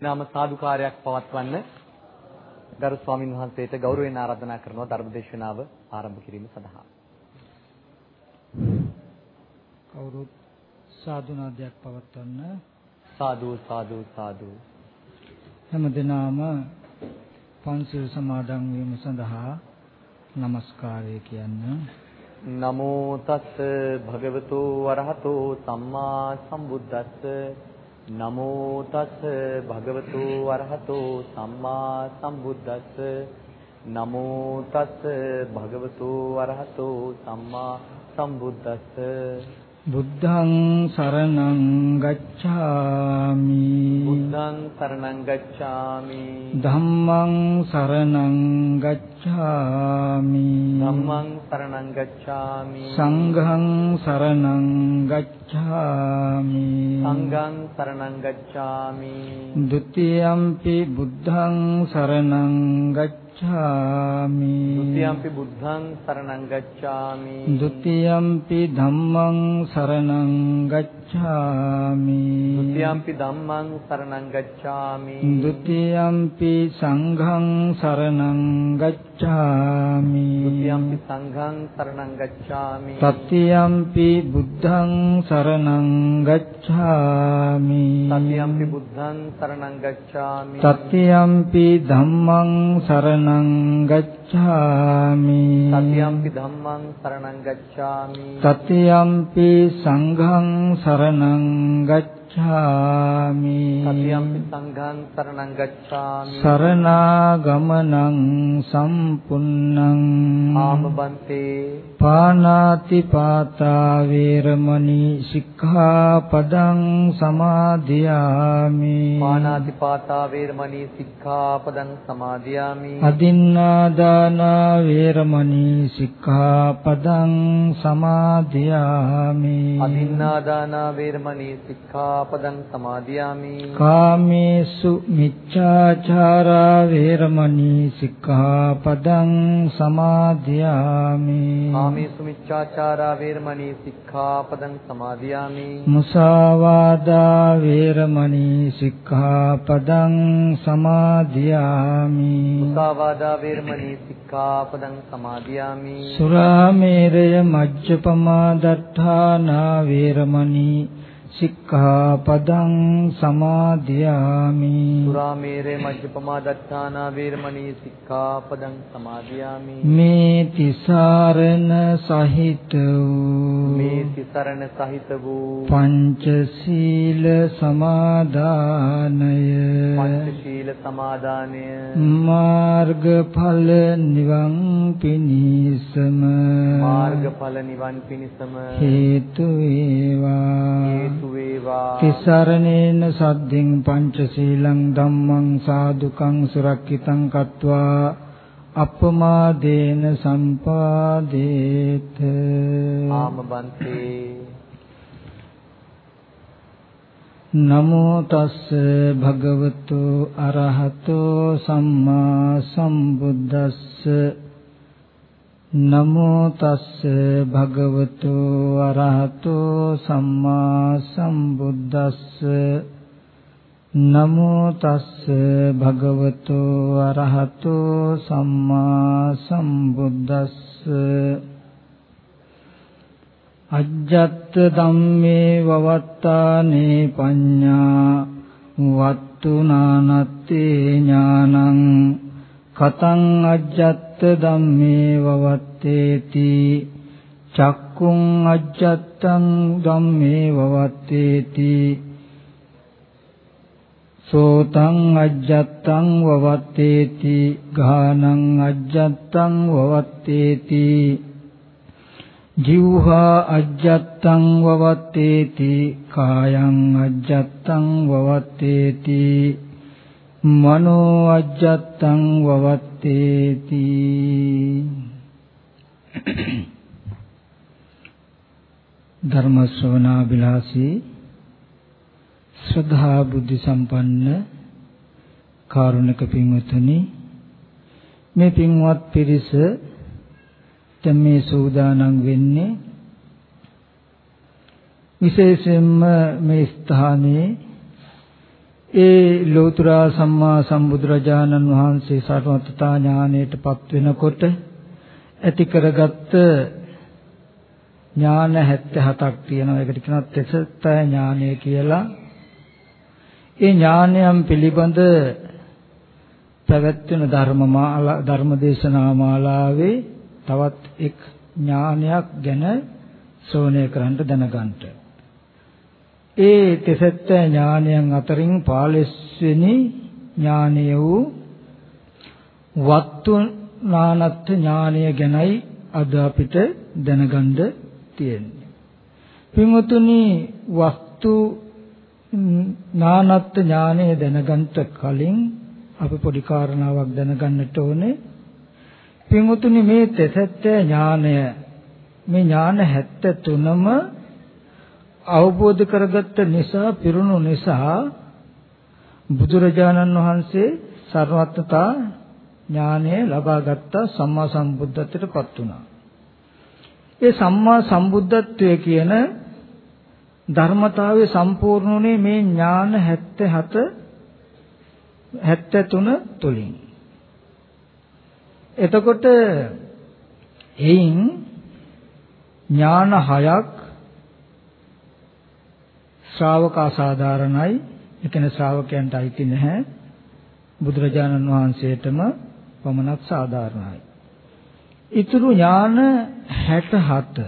නාම සාදුකාරයක් පවත්වන්න ගරු ස්වාමින් වහන්සේට ගෞරවයෙන් ආරාධනා කරනවා ධර්ම දේශනාව ආරම්භ කිරීම සඳහා. කවුරුත් සාදුනාදයක් පවත්වන්න. සාදු සාදු සාදු. හැමදෙනාම පන්සිල් සමාදන් වීම සඳහා নমස්කාරය කියන්න. නමෝ තස් භගවතු වරහතෝ සම්මා සම්බුද්දස්ස නමෝ තස් භගවතු වරහතෝ සම්මා සම්බුද්දස්ස නමෝ තස් භගවතු වරහතෝ සම්මා සම්බුද්දස්ස. බුද්ධං සරණං ගච්ඡාමි. බුද්ධං සරණං ගච්ඡාමි. ධම්මං සරණං ගච්ඡාමි. ධම්මං සරණං ගච්ඡාමි. සංඝං සරණං ගච්ඡාමි. සංඝං සරණං ගච්ඡාමි. ဒ ුතියම්පි බුද්ධං සරණං ගච්ඡාමි. ဒ ුතියම්පි බුද්ධං සරණං ගච්ඡාමි. ဒ ුතියම්පි ධම්මං සරණං ගච්ඡාමි. ဒ ුතියම්පි ධම්මං සරණං ගච්ඡාමි. ဒ ුතියම්පි සංඝං සරණං ගච්ඡාමි. ဒ ුතියම්පි සංඝං සරණං ගච්ඡාමි. තතියම්පි බුද්ධං සරණං ගච්ඡාමි. තතියම්පි බුද්ධං සරණං ගච්ඡාමි. තතියම්පි ධම්මං සරණං ගච්ඡාමි. තතියම්පි ධම්මං සරණං ගච්ඡාමි. තතියම්පි සංඝං සරණං ගච්ඡාමි. තතියම්පි සංඝං සරණං ගච්ඡාමි. සරණාගමනං සම්පුන්නං ආමබන්තේ පානාති පාතා වේරමණී සික්ඛාපදං සමාදියාමි. පානාති පාතා වේරමණී සික්ඛාපදං සමාදියාමි. අදින්නාදාන වේරමණී සික්ඛාපදං සමාදියාමි. අදින්නාදාන වේරමණී සික්ඛාපදං සමාදියාමි. කාමේසු මිච්ඡාචාරා වේරමණී සික්ඛාපදං සමාදියාමි. කාමේසු මිච්ඡාචාරා වේරමණී සික්ඛාපදං සමාදියාමි. මුසාවාදා වේරමණී සික්ඛාපදං සමාදියාමි. මුසාවාදා වේරමණී සික්ඛාපදං සමාදියාමි. සුරාමේරය මජ්ජපමා දට්ඨානා වේරමණී සික්ඛාපදං සමාදියාමි. සුරාමේරේ මජ්ජපමා දත්තානා වේරමණී සික්ඛාපදං සමාදියාමි. මේ තිසරණ සහිත වූ මේ තිසරණ සහිත වූ පංචශීල සමාදානය පංචශීල සමාදානය මාර්ගඵල නිවන් පිණිසම මාර්ගඵල නිවන් පිණිසම හේතු වේවා. තිසරණේන සද්ධින් පංචශීලං ධම්මං සාදුකං සුරක්ෂිතං කତ୍වා අපමාදේන සම්පාදේත. ආමබන්තේ නමෝ තස්ස භගවතු අරහතෝ සම්මා සම්බුද්දස්ස නමෝ තස්ස භගවතු අරහතෝ සම්මා සම්බුද්දස්ස නමෝ තස්ස භගවතු අරහතෝ සම්මා සම්බුද්දස්ස. අජ්ජත් ධම්මේ වවත්තානේ පඤ්ඤා වත්තු නානත්තේ ඥානං කතං අජ්ජත් ධම්මේ වවත්තේති චක්කුං අජ්ජත්තං ධම්මේ වවත්තේති සෝතං අජ්ජත්තං වවත්තේති ගානං අජ්ජත්තං වවත්තේති ජීවහා අජ්ජත්තං වවත්තේති කායං අජ්ජත්තං වවත්තේති මනෝ අජ්ජත්තං වවත්තේති. ධර්ම ශ්‍රවණාබිලාසී ශ්‍රද්ධා බුද්ධ සම්පන්න කාරුණික පින්වතුනි, මේ පින්වත් පිරිස මේ සූදානම් වෙන්නේ විශේෂයෙන්ම මේ ස්ථානයේ ඒ ලෝතර සම්මා සම්බුදුරජාණන් වහන්සේ සර්වඥතා ඥාණයටපත් වෙනකොට ඇති කරගත්ත ඥාන 77ක් තියෙනවා. ඒකට කියනවා තෙසත්ත ඥානය කියලා. ඒ ඥානයන් පිළිබඳ පැවැත්වෙන ධර්මදේශනා මාලාවේ තවත් එක් ඥානයක් ගැන ශ්‍රවණය කරන්න දැනගන්න. ඒ තෙසත්ත ඥානයන් අතරින් 15 වෙනි ඥානය වූ වත්තු නානත් ඥානය ගැනයි අද අපිට දැනගන්න තියෙන්නේ. පින්වතුනි, වස්තු නානත් ඥානය දැනගන්න කලින් අපි පොඩි කාරණාවක් දැනගන්නට ඕනේ. පින්වතුනි, මේ තෙසත්ත ඥානය, මේ ඥාන 73ම අවබෝධ කරගත්ත නිසා, පිරුණු නිසා බුදුරජාණන් වහන්සේ සර්වඥතා ඥානය ලබාගත් සම්මා සම්බුද්ධත්වයටපත් වුණා. ඒ සම්මා සම්බුද්ධත්වයේ කියන ධර්මතාවයේ සම්පූර්ණුනේ මේ ඥාන 73 තුලින්. එතකොට එයින් ඥාන 6ක් ශ්‍රාවක අසාධාරණයි. ඒ කියන්නේ ශ්‍රාවකයන්ට අයිති නැහැ. බුදුරජාණන් වහන්සේටම පමණක් සාධාරණයි. ඊතුරු ඥාන 67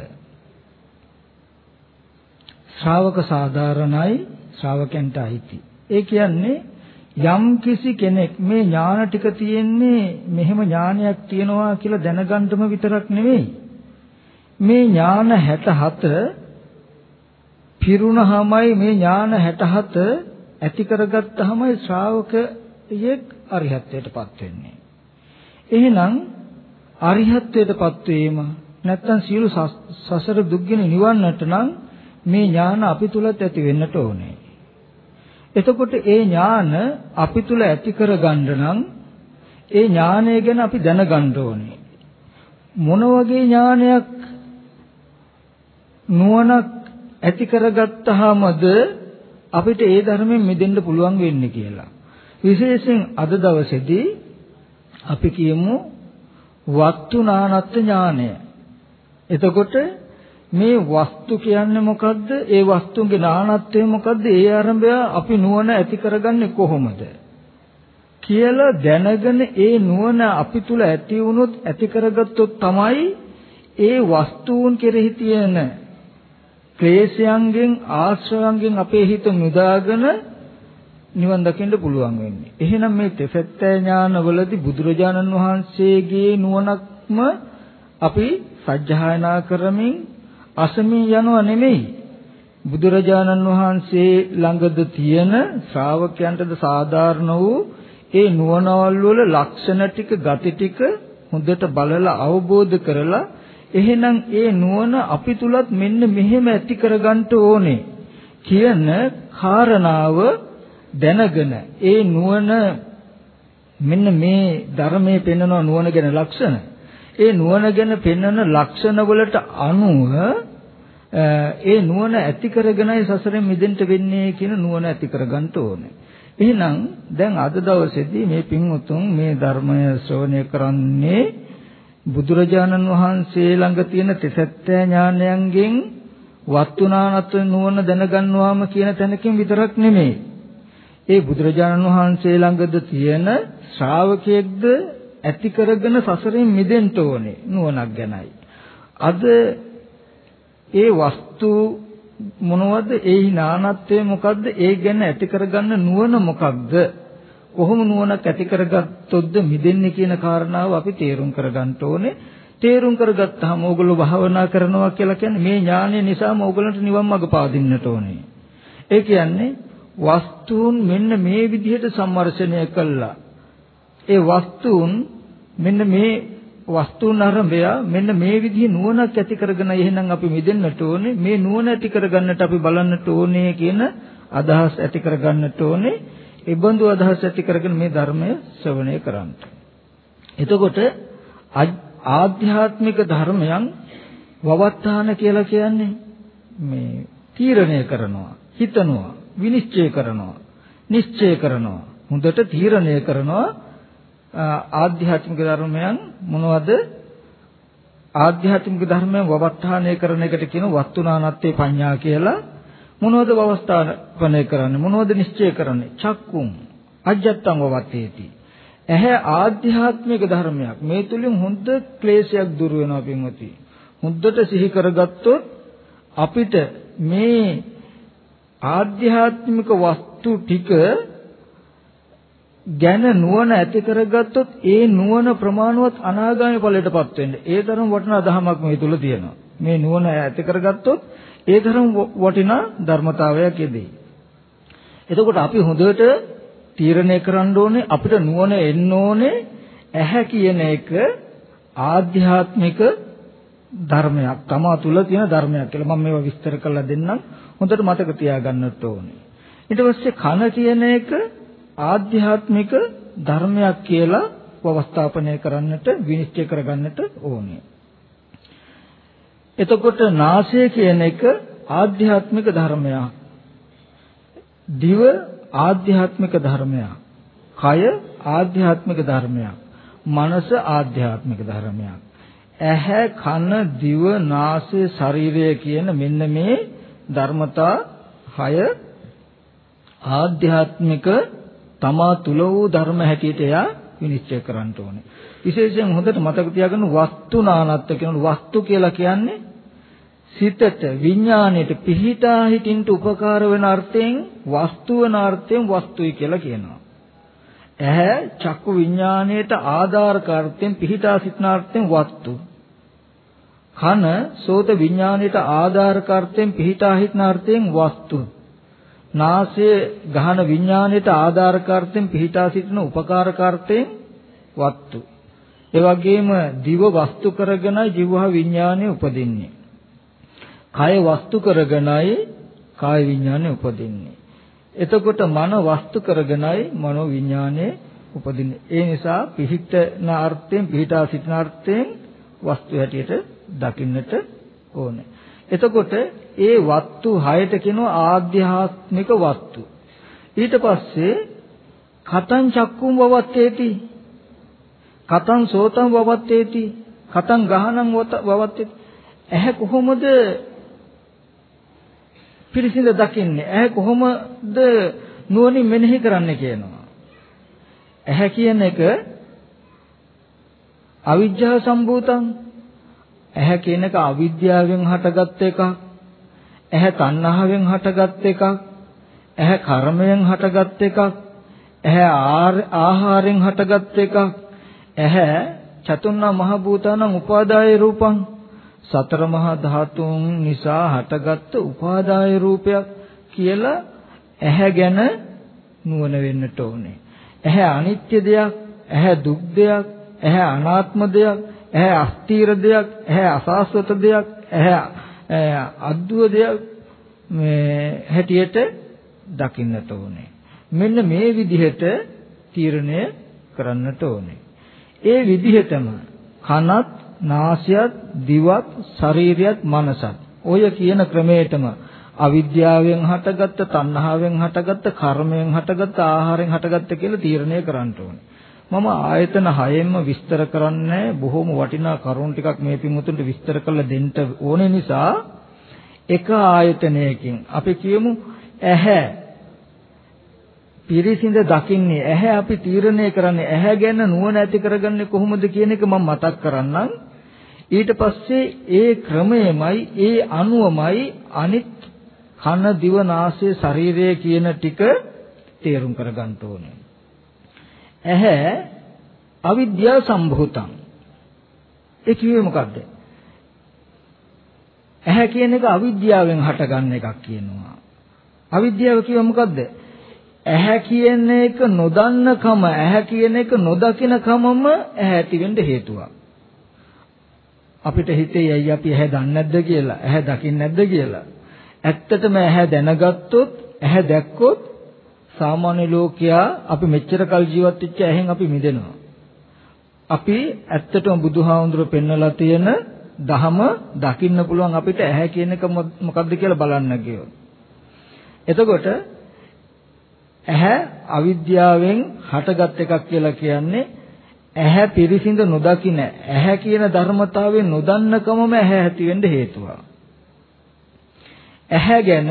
ශ්‍රාවක සාධාරණයි, ශ්‍රාවකයන්ට අයිති. ඒ කියන්නේ යම් කිසි කෙනෙක් මේ ඥාන ටික තියෙන්නේ මෙහෙම ඥානයක් තියෙනවා කියලා දැනගන්නම විතරක් නෙවෙයි. මේ ඥාන 67 පිරුණාමයි මේ ඥාන 67 ඇති කරගත්තාමයි ශ්‍රාවකයෙක් අරිහත්ත්වයටපත් වෙන්නේ. එහෙනම් අරිහත්ත්වයටපත් වීම නැත්තම් සියලු සසර දුක්ගෙන නිවන්නට නම් මේ ඥාන අපි තුලත් ඇති වෙන්නට ඕනේ. එතකොට ඒ ඥාන අපි තුල ඇති කරගන්න නම් ඒ ඥානය ගැන අපි දැනගන්න ඕනේ. මොන වගේ ඥානයක් නුවණක් ඇති කරගත්තාමද අපිට ඒ ධර්මයෙන් මිදෙන්න පුළුවන් වෙන්නේ කියලා. විශේෂයෙන් අද දවසේදී අපි කියමු වස්තු නානත් ඥානය. එතකොට මේ වස්තු කියන්නේ මොකද්ද? ඒ වස්තුන්ගේ නානත්වය මොකද්ද? ඒ ආරම්භය අපි නුවණ ඇති කරගන්නේ කොහොමද කියලා දැනගෙන ඒ නුවණ අපි තුල ඇති වුණොත්, ඇති කරගත්තොත් තමයි ඒ වස්තුන් කෙරෙහි තියෙන ක්ලේශයන්ගෙන්, ආශ්‍රයයන්ගෙන් අපේ හිත මුදාගෙන නිවන් දකින්න පුළුවන් වෙන්නේ. එහෙනම් මේ තෙසත්ත ඥානවලදී බුදුරජාණන් වහන්සේගේ නුවණක්ම අපි සජ්ජායනා කරමින් අසමින් යනවා නෙමෙයි. බුදුරජාණන් වහන්සේ ළඟද තියෙන ශ්‍රාවකයන්ටද සාධාරණ වූ ඒ නුවණවල් වල ලක්ෂණ ටික, ගති ටික හොඳට බලලා අවබෝධ කරලා එහෙනම් ඒ නුවණ අපි තුලත් මෙන්න මෙහෙම ඇති කරගන්න ඕනේ කියන කාරණාව දැනගෙන ඒ නුවණ මෙන්න මේ ධර්මයේ පෙන්වන නුවණ ගැන ලක්ෂණ, ඒ නුවණ ගැන පෙන්වන ලක්ෂණ වලට අනුව ඒ නුවණ ඇති කරගෙනයි සසරෙන් මිදෙන්න වෙන්නේ කියන නුවණ ඇති කරගන්න ඕනේ. එහෙනම් දැන් අද දවසේදී මේ පින්වුතුන් මේ ධර්මය ශ්‍රවණය කරන්නේ බුදුරජාණන් වහන්සේ ළඟ තියෙන තෙසත්ත ඥානයන්ගෙන් වත්තුනානත් නුවණ දැනගන්නවාම කියන තැනකින් විතරක් නෙමෙයි. ඒ බුදුරජාණන් වහන්සේ ළඟද තියෙන ශ්‍රාවකයෙක්ද ඇති කරගෙන සසරෙන් මිදෙන්න ඕනේ නුවණක් ගැනයි. අද ඒ වස්තු මොනවද? ඒ නානත්වය මොකද්ද? ඒ ගැන ඇති කරගන්න නුවණ මොකක්ද? කොහොම නුවණක් ඇති කරගත්තොත්ද මිදෙන්නේ කියන කාරණාව අපි තේරුම් කරගන්න ඕනේ. තේරුම් කරගත්තාම ඕගොල්ලෝ භාවනා කරනවා කියලා කියන්නේ මේ ඥානය නිසාම ඕගොල්ලන්ට නිවන් මඟ පාදින්නට ඕනේ. ඒ කියන්නේ වස්තුන් මෙන්න මේ විදිහට සම්මර්ෂණය කළා. ඒ වස්තුන් මෙන්න මේ වස්තුන් ආරම්භය මෙන්න මේ විදිහේ නුවණක් ඇති කරගෙන එහෙනම් අපි මිදෙන්නට ඕනේ. මේ නුවණ ඇති කරගන්නට අපි බලන්නට ඕනේ කියන අදහස් ඇති කරගන්නට ඕනේ. ඒ බඳු අදහස් ඇති කරගෙන මේ ධර්මය ශ්‍රවණය කරන්න. එතකොට ආධ්‍යාත්මික ධර්මයන් වවත්තාන කියලා කියන්නේ මේ තීරණය කරනවා, හිතනවා, විනිශ්චය කරනවා නිශ්චය කරනවා. හොඳට තීරණය කරනවා ආධ්‍යාත්මික ධර්මයන් මොනවද? ආධ්‍යාත්මික ධර්මයන් වවත්තාණය කරන එකට කියන වස්තුනානත්තේ පඤ්ඤා කියලා. මොනවද වවස්ථාපනය කරන්නේ? මොනවද නිශ්චය කරන්නේ? චක්කුම් අජ්ජත්තං වවත්තේති. ඇහැ ආධ්‍යාත්මික ධර්මයක්. මේ තුලින් හොඳ ක්ලේශයක් දුර වෙනවා පින්වති. හොඳට සිහි කරගත්තොත් අපිට මේ ආධ්‍යාත්මික වස්තු ටික ගැන නුවණ ඇති කරගත්තොත් ඒ නුවණ ප්‍රමාණවත් අනාගාමී ඵලයටපත් වෙන්න. ඒ තරම් වටිනා ධර්මයක් මේ තුල තියෙනවා. මේ නුවණ ඇති කරගත්තොත් ඒ තරම් වටිනා ධර්මතාවයක් එදී. එතකොට අපි හොඳට තීරණය කරන්න ඕනේ අපිට නුවණ එන්න ඕනේ ඇහැ කියන එක ආධ්‍යාත්මික ධර්මයක්. තමා තුල තියෙන ධර්මයක් කියලා මම මේවා විස්තර කරලා දෙන්නම්. හොඳට මතක තියාගන්නත් ඕනේ. ඊට පස්සේ කන කියන එක ආධ්‍යාත්මික ධර්මයක් කියලා වවස්ථාපනය කරන්නට විනිශ්චය කරගන්නට ඕනේ. එතකොට නාසය කියන එක ආධ්‍යාත්මික ධර්මයක්. දිව ආධ්‍යාත්මික ධර්මයක්. කය ආධ්‍යාත්මික ධර්මයක්. මනස ආධ්‍යාත්මික ධර්මයක්. ඇහැ කන දිව නාසය ශරීරය කියන මෙන්න මේ ධර්මතා 6 ආධ්‍යාත්මික තමා තුල වූ ධර්ම හැටියට එයා විනිශ්චය කරන්න ඕනේ. විශේෂයෙන් හොඳට මතක තියාගන්න වස්තුනානත්ත කියන වස්තු කියලා කියන්නේ සිතට විඥාණයට පිහිටා හිටින්න උපකාර වෙන අර්ථයෙන් වස්තු වෙන අර්ථයෙන් වස්තුයි කියලා කියනවා. ඇහැ චක්කු විඥාණයට ආධාරක අර්ථයෙන් පිහිටා සිටින අර්ථයෙන් වස්තු. කන සෝත විඥාණයට ආධාරක අර්ථයෙන් පිහිටා හිටින අර්ථයෙන් වස්තු. නාසය ගහන විඥාණයට ආධාරක අර්ථයෙන් පිහිටා සිටින උපකාරක අර්ථයෙන් වස්තු. ඒ වගේම දිව වස්තු කරගෙනයි ජීවහ විඥානය උපදින්නේ. කය වස්තු කරගෙනයි කාය විඥානය උපදින්නේ. එතකොට මන වස්තු කරගෙනයි මනෝ විඥානය උපදින්නේ. ඒ නිසා පිහිටන අර්ථයෙන් පිහිටා සිටින අර්ථයෙන් වස්තු හැටියට දකින්නට ඕනේ. එතකොට ඒ වස්තු 6ට කියනවා ආධ්‍යාත්මික වස්තු. ඊට පස්සේ කතං චක්කුම් වවත්තේති. කතං සෝතං වවත්තේති. කතං ගහනං වවත්තේති. ඇහැ කොහොමද පිරිසිඳ දකින්නේ? ඇහැ කොහොමද නුවණින් මෙනෙහි කරන්නේ කියනවා. ඇහැ කියන එක අවිජ්ජා සම්භූතං. ඇහැ කියන එක අවිද්‍යාවෙන් හටගත් එකක්. ඇහැ තණ්හාවෙන් හටගත් එකක්. ඇහැ කර්මයෙන් හටගත් එකක්. ඇහැ ආහාරයෙන් හටගත් එකක්. ඇහැ චතුර්ණා මහ භූතානං උපාදාය රූපං. සතර මහා ධාතුන් නිසා හටගත් උපාදාය රූපයක් කියලා ඇහැ ගැන නුවණ වෙන්නට ඕනේ. ඇහැ අනිත්‍ය දෙයක්, ඇහැ දුක් දෙයක්, ඇහැ අනාත්ම දෙයක්, ඇහැ අස්තීර දෙයක්, ඇහැ අසාස්වත දෙයක්, ඇහැ අද්දුව දෙයක් මේ හැටියට දකින්නට ඕනේ. මෙන්න මේ විදිහට තීරණය කරන්නට ඕනේ. ඒ විදිහටම කනත්, නාසයත්, දිවත්, ශරීරයත්, මනසත් ඔය කියන ක්‍රමයටම අවිද්‍යාවෙන් හටගත්ත, තණ්හාවෙන් හටගත්ත, කර්මයෙන් හටගත්ත, ආහාරයෙන් හටගත්ත කියලා තීරණය කරන්න ඕනේ. මම ආයතන 6ෙන්ම විස්තර කරන්නේ බොහොම වටිනා කරුණු ටිකක් මේ පින්වතුන්ට විස්තර කරලා දෙන්න ඕනේ නිසා එක ආයතනයකින් අපි කියමු ඇහැ පිරිසිඳ දකින්නේ, ඇහැ අපි තීරණය කරන්නේ, ඇහැ ගැන නුවණ ඇති කරගන්නේ කොහොමද කියන එක මම මතක් කරන්නම්. ඊට පස්සේ ඒ ක්‍රමයමයි ඒ අනුවමයි අනිත් කන දිව නාසය ශරීරය කියන ටික තේරුම් කරගන්න ඕනේ. ඇහැ අවිද්‍යා සම්භූතං. ඒ කිව්වේ මොකද්ද? ඇහැ කියන එක අවිද්‍යාවෙන් හටගන්න එකක් කියනවා. අවිද්‍යාව කියව මොකද්ද? ඇහැ කියන එක නොදන්නකම, ඇහැ කියන එක නොදකිනකමම ඇහැ ඇති වෙන්න හේතුවක්. අපිට හිතේ ඇයි අපි ඇහැ දන්නේ නැද්ද කියලා, ඇහැ දකින්නේ නැද්ද කියලා. ඇත්තටම ඇහැ දැනගත්තොත්, ඇහැ දැක්කොත් සාමාන්‍ය ලෝකයා අපි මෙච්චර කල් ජීවත් වෙච්ච ඇහෙන් අපි මිදෙනවා. අපි ඇත්තටම බුදුහාමුදුරුවෝ පෙන්වලා තියෙන ධහම දකින්න පුළුවන් අපිට ඇහැ කියන එක මොකක්ද කියලා බලන්න ගියොත්. එතකොට ඇහැ අවිද්‍යාවෙන් හටගත් එකක් කියලා කියන්නේ ඇහැ පිරිසිඳ නොදකින ඇහැ කියන ධර්මතාවයෙන් නොදන්නකමම ඇහැ ඇති වෙන්න හේතුවක්. ඇහැ ගැන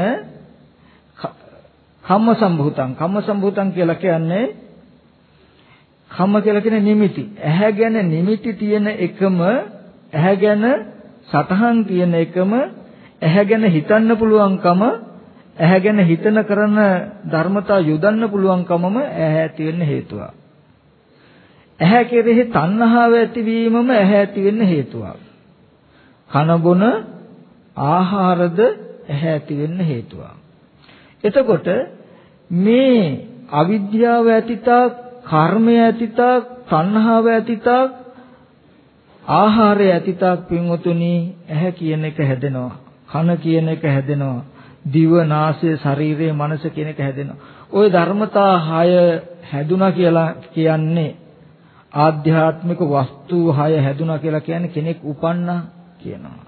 කම්ම සම්භූතං කියලා කියන්නේ කම්ම කියලා කියන්නේ නිමිති. ඇහැ ගැන නිමිති තියෙන එකම ඇහැ ගැන සතහන් තියෙන එකම ඇහැ ගැන හිතන්න පුළුවන්කම ඇහැ ගැන හිතන කරන ධර්මතා යොදන්න පුළුවන්කමම ඇහැ ඇති වෙන්න හේතුවක්. ඇහැ කෙරෙහි තණ්හාව ඇතිවීමම ඇහැ ඇති වෙන්න හේතුවක්. කන බොන ආහාරද ඇහැ ඇති වෙන්න හේතුවක්. එතකොට මේ අවිද්‍යාව ඇතිතා, කර්මය ඇතිතා, තණ්හාව ඇතිතා, ආහාරය ඇතිතා පින්වතුනි ඇහැ කියන එක හැදෙනවා. කන කියන එක හැදෙනවා. දිව, නාසය, ශරීරය, මනස කියන එක හැදෙනවා. ওই ධර්මතා 6 හැදුනා කියලා කියන්නේ ආධ්‍යාත්මික වස්තු 6 හැදුනා කියලා කියන්නේ කෙනෙක් උපන්නා කියනවා.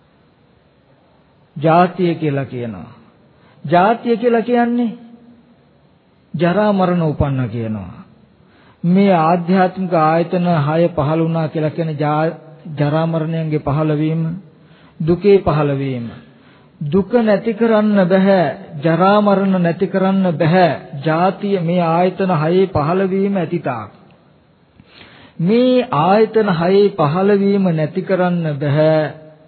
ජාතිය කියලා කියනවා. ජාතිය කියලා කියන්නේ ජරා මරණ උපන්නා කියනවා. මේ ආධ්‍යාත්මික ආයතන 6 පහළ වුණා කියලා කියන්නේ ජරා මරණයන්ගේ පහළවීම, දුකේ පහළවීම. දුක නැති කරන්න බෑ, ජරා මරණ නැති කරන්න බෑ. ජාතිය මේ ආයතන 6 පහළවීම ඇතිතාක්. මේ ආයතන 6 පහළවීම නැති කරන්න බෑ.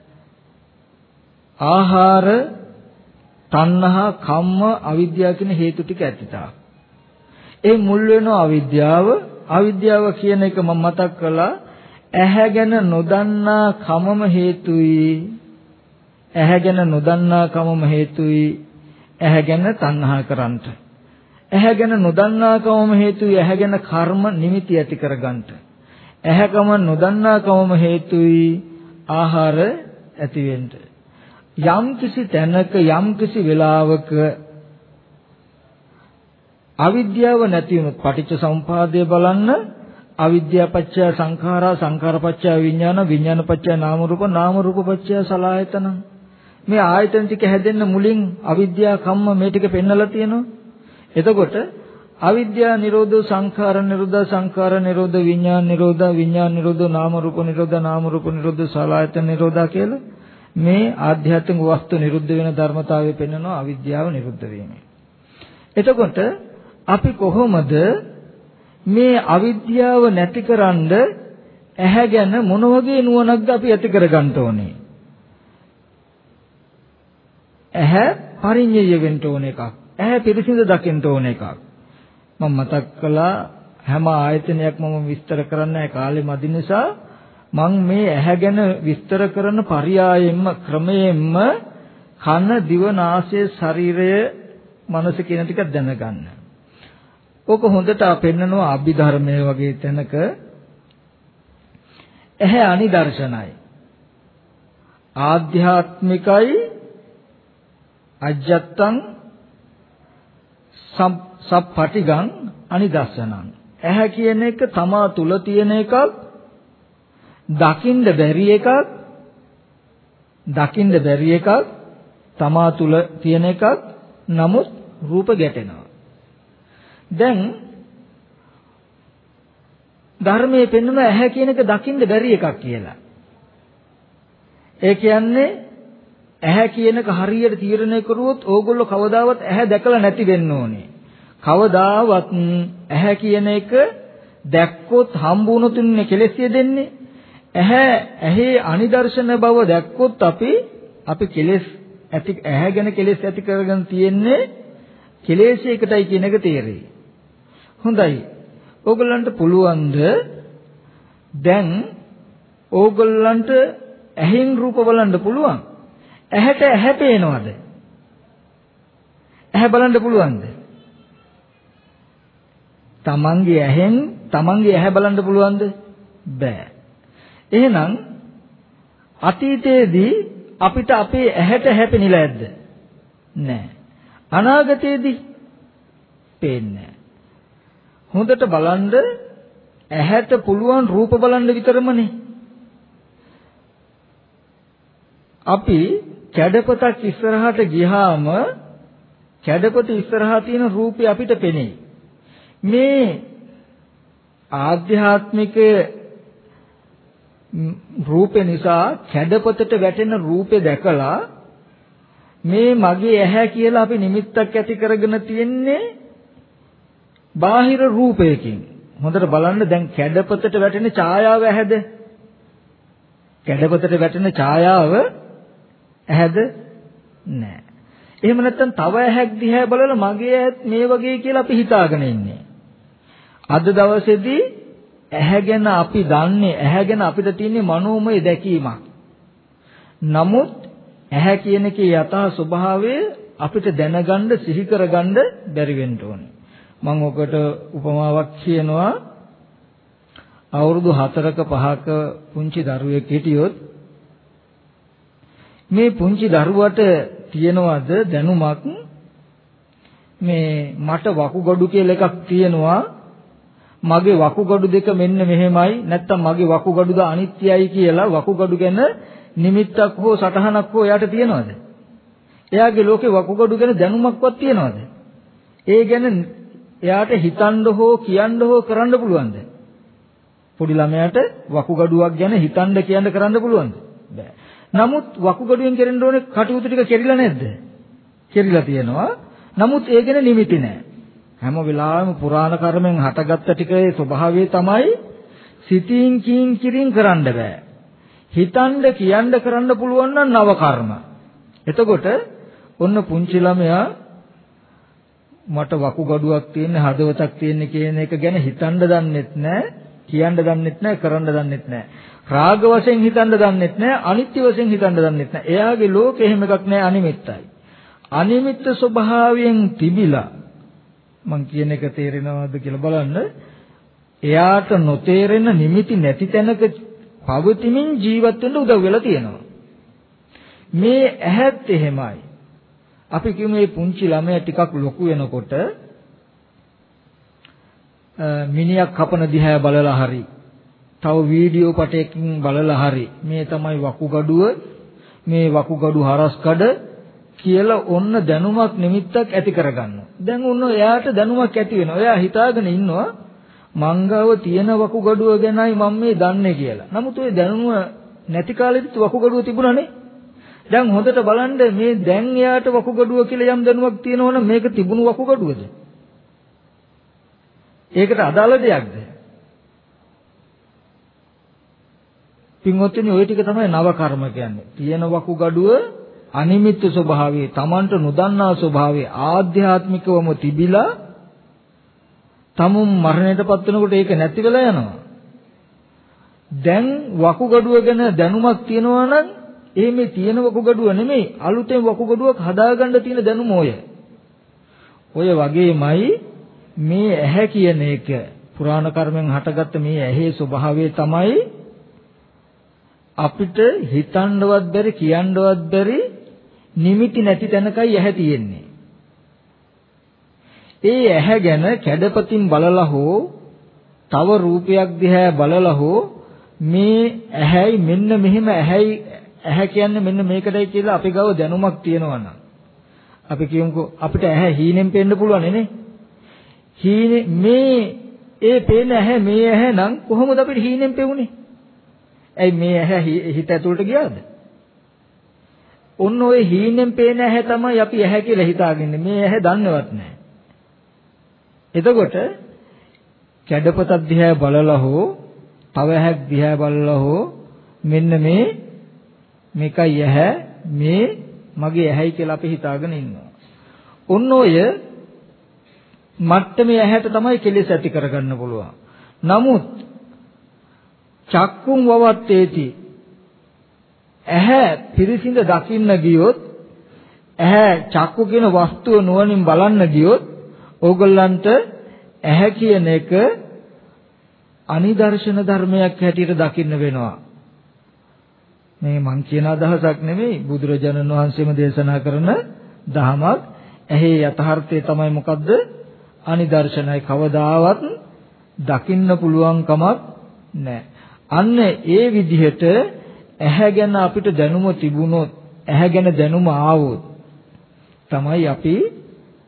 ආහාර, තණ්හා, කම්ම, අවිද්‍යාව කියන හේතු ටික ඇතිතාක්. ඒ මුල් වෙනවා අවිද්‍යාව. අවිද්‍යාව කියන එක මම මතක් කළා. ඇහැ ගැන නොදන්නා කමම හේතුයි. ඇහැ ගැන නොදන්නා කමම හේතුයි ඇහැ ගැන තණ්හා කරන්නට. ඇහැ ගැන නොදන්නා කමම හේතුයි ඇහැ ගැන කර්ම නිමිති ඇති කරගන්නට. ඇහැ කම නොදන්නා කමම හේතුයි ආහාර ඇති වෙන්න. යම් කිසි තැනක යම් කිසි වෙලාවක අවිද්‍යාව නැති වුණොත් පටිච්ච සමුපාදය බලන්න. අවිද්‍යාව පත්‍ය සංඛාරා, සංඛාර පත්‍ය විඥාන, විඥාන පත්‍ය නාම රූප, නාම රූප පත්‍ය සලආයතන. මේ ආයතන ටික හැදෙන්න මුලින් අවිද්‍යාව කම්ම මේ ටික පෙන්නලා තියෙනවා. එතකොට අවිද්‍යාව නිරෝධෝ සංඛාර නිරෝධ, සංඛාර නිරෝධ, විඥාන නිරෝධ, විඥාන නිරෝධ, නාම රූප නිරෝධ, නාම රූප නිරෝධ, සලආයතන නිරෝධ කියලා මේ ආධ්‍යාත්මික වස්තු නිරුද්ධ වෙන ධර්මතාවය පෙන්වනවා අවිද්‍යාව නිරුද්ධ වීමෙන්. එතකොට අපි කොහොමද මේ අවිද්‍යාව නැතිකරන්න ඇහැ ගැන මොන වගේ නුවණක්ද අපි ඇති කරගන්න ඕනේ? ඇහැ පරිඤ්ඤය වෙන්න ඕන එකක්. ඇහැ පිරිසිදු දකින්න ඕන එකක්. මම මතක් කළා හැම ආයතනයක්ම මම විස්තර කරන්න කාලෙ මදි නිසා මම මේ ඇහැ ගැන විස්තර කරන පරියායෙන්ම ක්‍රමයෙන්ම කන, දිව, නාසය, ශරීරය, මනස කියන ටික දැනගන්න. ඕක හොඳට පෙන්නනවා අභිධර්මයේ වගේ තැනක. ඇහැ අනිදර්ශනයි. ආධ්‍යාත්මිකයි, අජ්ජත්තං සප්පටිගං අනිදස්සනං. ඇහැ කියන එක තමා තුල තියෙන එකක්, දකින්න බැරි එකක්, තමා තුල තියෙන එකක්, නමුත් රූප ගැටෙනවා. දැන් ධර්මයේ පෙන්වන ඇහැ කියන එක දකින්න බැරි එකක් කියලා. ඒ කියන්නේ ඇහැ කියන එක හරියට තීරණය කරුවොත් ඕගොල්ලෝ කවදාවත් ඇහැ දැකලා නැති වෙන්න ඕනේ. කවදාවත් ඇහැ කියන එක දැක්කොත් හම්බුනොත් ඉන්නේ කෙලෙස් දෙන්නේ. ඇහි අනිදර්ශන බව දැක්කොත් අපි කෙලෙස් ඇති ඇහැ ගැන කෙලෙස් ඇති කරගෙන තියෙන්නේ කෙලෙසයකටයි කියන එක තේරෙයි. හොඳයි. ඕගොල්ලන්ට පුළුවන්ද දැන් ඕගොල්ලන්ට ඇහෙන් රූප බලන්න පුළුවන්? ඇහැට ඇහැ පේනවද? ඇහැ බලන්න පුළුවන්ද? තමන්ගේ ඇහෙන් තමන්ගේ ඇහැ බලන්න පුළුවන්ද? බෑ. එහෙනම් අතීතයේදී අපිට අපේ ඇහැට ඇහැ පෙනිලා ඇද්ද? නෑ. අනාගතයේදී පේන්නේ. හොඳට බලන්න ඇහැට පුළුවන් රූප බලන්න විතරමනේ. අපි කැඩපතක් ඉස්සරහට ගියාම කැඩපත ඉස්සරහා තියෙන රූපේ අපිට පෙනේ. මේ ආධ්‍යාත්මික රූපේ නිසා කැඩපතට වැටෙන රූපේ දැකලා මේ මගේ ඇහැ කියලා අපි නිමිත්තක් ඇති කරගෙන තියෙන්නේ බාහිර රූපයකින්. හොඳට බලන්න දැන් කැඩපතට වැටෙන ඡායාව ඇහැද? කැඩපතට වැටෙන ඡායාව ඇහැද? නෑ. එහෙම නැත්නම් තව ඇහැක් දිහා බලලා මගේ ඇහත් මේ වගේ කියලා අපි හිතාගෙන ඉන්නේ. අද දවසේදී ඇහැ ගැන අපි දන්නේ ඇහැ ගැන අපිට තියෙන මනෝමය දැකීමක්. නමුත් ඇහැ කියන එකේ යථා ස්වභාවය අපිට දැනගන්න සිහි කරගන්න බැරි වෙන්න ඕනේ. මම ඔකට උපමාවක් කියනවා. අවුරුදු 4ක 5ක පුංචි දරුවෙක් හිටියොත් මේ පුංචි දරුවට තියෙනවද දැනුමක් මේ මට වකුගඩු කියලා එකක් තියෙනවා, මගේ වකුගඩු දෙක මෙන්න මෙහෙමයි, නැත්තම් මගේ වකුගඩුද අනිත්‍යයි කියලා වකුගඩු ගැන නිමිත්තක් හෝ සටහනක් හෝ එයාට තියෙනවද? එයාගේ ලෝකේ වකුගඩු ගැන දැනුමක්වත් තියෙනවද? ඒ ගැන එයාට හිතන්න හෝ කියන්න හෝ කරන්න පුළුවන්ද? පොඩි ළමයාට වකුගඩුවක් ගැන හිතන්න කියන්න කරන්න පුළුවන්ද? බෑ. නමුත් වකුගඩුවෙන් කෙරෙන්න ඕනේ කටයුතු ටික කෙරිලා නැද්ද? කෙරිලා තියෙනවා. නමුත් ඒ ගැන නිමිති නැහැ. හැම වෙලාවෙම පුරාණ කර්මෙන් හටගත්ත ටිකේ ස්වභාවය තමයි සිතින් කියින් කිරින් කරන්න බෑ. හිතන්න කියන්න කරන්න පුළුවන් නම් නව කර්ම. එතකොට ඔන්න පුංචි ළමයා මට වකුගඩුවක් තියෙන හදවතක් තියෙන කියන එක ගැන හිතන්න දන්නෙත් නැහැ, කියන්න දන්නෙත් නැහැ, කරන්න දන්නෙත් නැහැ. රාග වශයෙන් හිතන්න දන්නෙත් නැහැ, අනිත්‍ය වශයෙන් හිතන්න දන්නෙත් නැහැ. එයාගේ ලෝකෙ එහෙම එකක් නැහැ, අනිමිත්තයි. අනිමිත්ත ස්වභාවයෙන් තිබිලා මං කියන එක තේරෙනවද කියලා බලන්න. එයාට නොතේරෙන නිමිති නැති තැනක පවතිමින් ජීවත් වෙන්න උදව් වෙලා තියෙනවා. මේ ඇහත් එහෙමයි. අපි කියමු මේ පුංචි ළමයා ටිකක් ලොකු වෙනකොට මිනිහක් කපන දිහා බලලා හරි, තව වීඩියෝ පටයකින් බලලා හරි මේ තමයි වකුගඩුව, මේ වකුගඩු හරස්කඩ කියලා ඔන්න දැනුමක් නිමිත්තක් ඇති කරගන්නවා. දැන් ඔන්න එයාට දැනුමක් ඇති වෙනවා. එයා හිතාගෙන ඉන්නවා මංගව තියෙන වකුගඩුව ගැනයි මම මේ දන්නේ කියලා. නමුත් ওই දැනුම නැති කාලෙදිත් වකුගඩුව තිබුණානේ. දැන් හොඳට බලන්න මේ දැන් එයාට වකුගඩුව කියලා යම් දැනුමක් තියෙනවනම් මේක තිබුණු වකුගඩුවද? ඒකට අදාළ දෙයක්ද? පින්වත්නි ওই ටික තමයි නව කර්ම කියන්නේ. තියෙන වකුගඩුව අනිමිත්ත ස්වභාවයේ, Tamanට නොදන්නා ස්වභාවයේ ආධ්‍යාත්මිකවම තිබිලා තමුන් මරණයටපත් වෙනකොට ඒක නැති වෙලා යනවා. දැන් වකුගඩුව ගැන දැනුමක් තියෙනවා නම් ඒ මේ තියෙන වකුගඩුව නෙමෙයි, අලුතෙන් වකුගඩුවක් හදාගන්න තියෙන දැනුම ඔය. ඔය වගේමයි මේ ඇහැ කියන එක පුරාණ කර්මෙන් හටගත්ත මේ ඇහි ස්වභාවය තමයි අපිට හිතන්නවත් බැරි, කියන්නවත් බැරි නිමිති නැති තැනකයි ඇහැ තියෙන්නේ. ඒ ඇහැ ගැන කැඩපතින් බලලා හෝ තව රූපයක් දිහා බලලා හෝ මේ ඇහැයි මෙන්න මෙහෙම ඇහැ කියන්නේ මෙන්න මේකටයි කියලා අපි ගාව දැනුමක් තියෙනවා නම් අපි කියමුකෝ අපිට ඇහැ හීනෙන් පේන්න පුළුවන් නේ. හීනේ මේ ඒ පේන ඇහැ මේ ඇහැ නම් කොහොමද අපිට හීනෙන් පෙවුනේ? ඇයි මේ ඇහැ හිත ඇතුළට ගියාද? ඔන්න ඔය හීනෙන් පේන ඇහැ තමයි අපි ඇහැ කියලා හිතාගන්නේ. මේ ඇහැ දන්නවත් නැහැ. එතකොට කැඩපතක් දිහා බලලා හෝ තව ඇහැක් දිහා බලලා හෝ මෙන්න මේකයි ඇහැ, මේ මගේ ඇහැයි කියලා අපි හිතාගෙන ඉන්නවා. ඔන්න ඔය මට්ටමේ ඇහැට තමයි කෙලෙස් ඇති කරගන්න පුළුවන්. නමුත් චක්කුම් වවත්තේති, ඇහැ පිරිසිඳ දකින්න ගියොත්, ඇහැ චක්කු කියන වස්තුව නුවණින් බලන්න ගියොත් ඕගොල්ලන්ට ඇහැ කියන එක අනිදර්ශන ධර්මයක් හැටියට දකින්න වෙනවා. මේ මං කියන අදහසක් නෙමෙයි, බුදුරජාණන් වහන්සේම දේශනා කරන දහමක්. ඇහි යථාර්ථය තමයි මොකද්ද? අනිදර්ශනයි. කවදාවත් දකින්න පුළුවන් කමක් නැහැ. අන්න ඒ විදිහට ඇහැ ගැන අපිට දැනුම තිබුණොත්, ඇහැ ගැන දැනුම ආවොත් තමයි අපි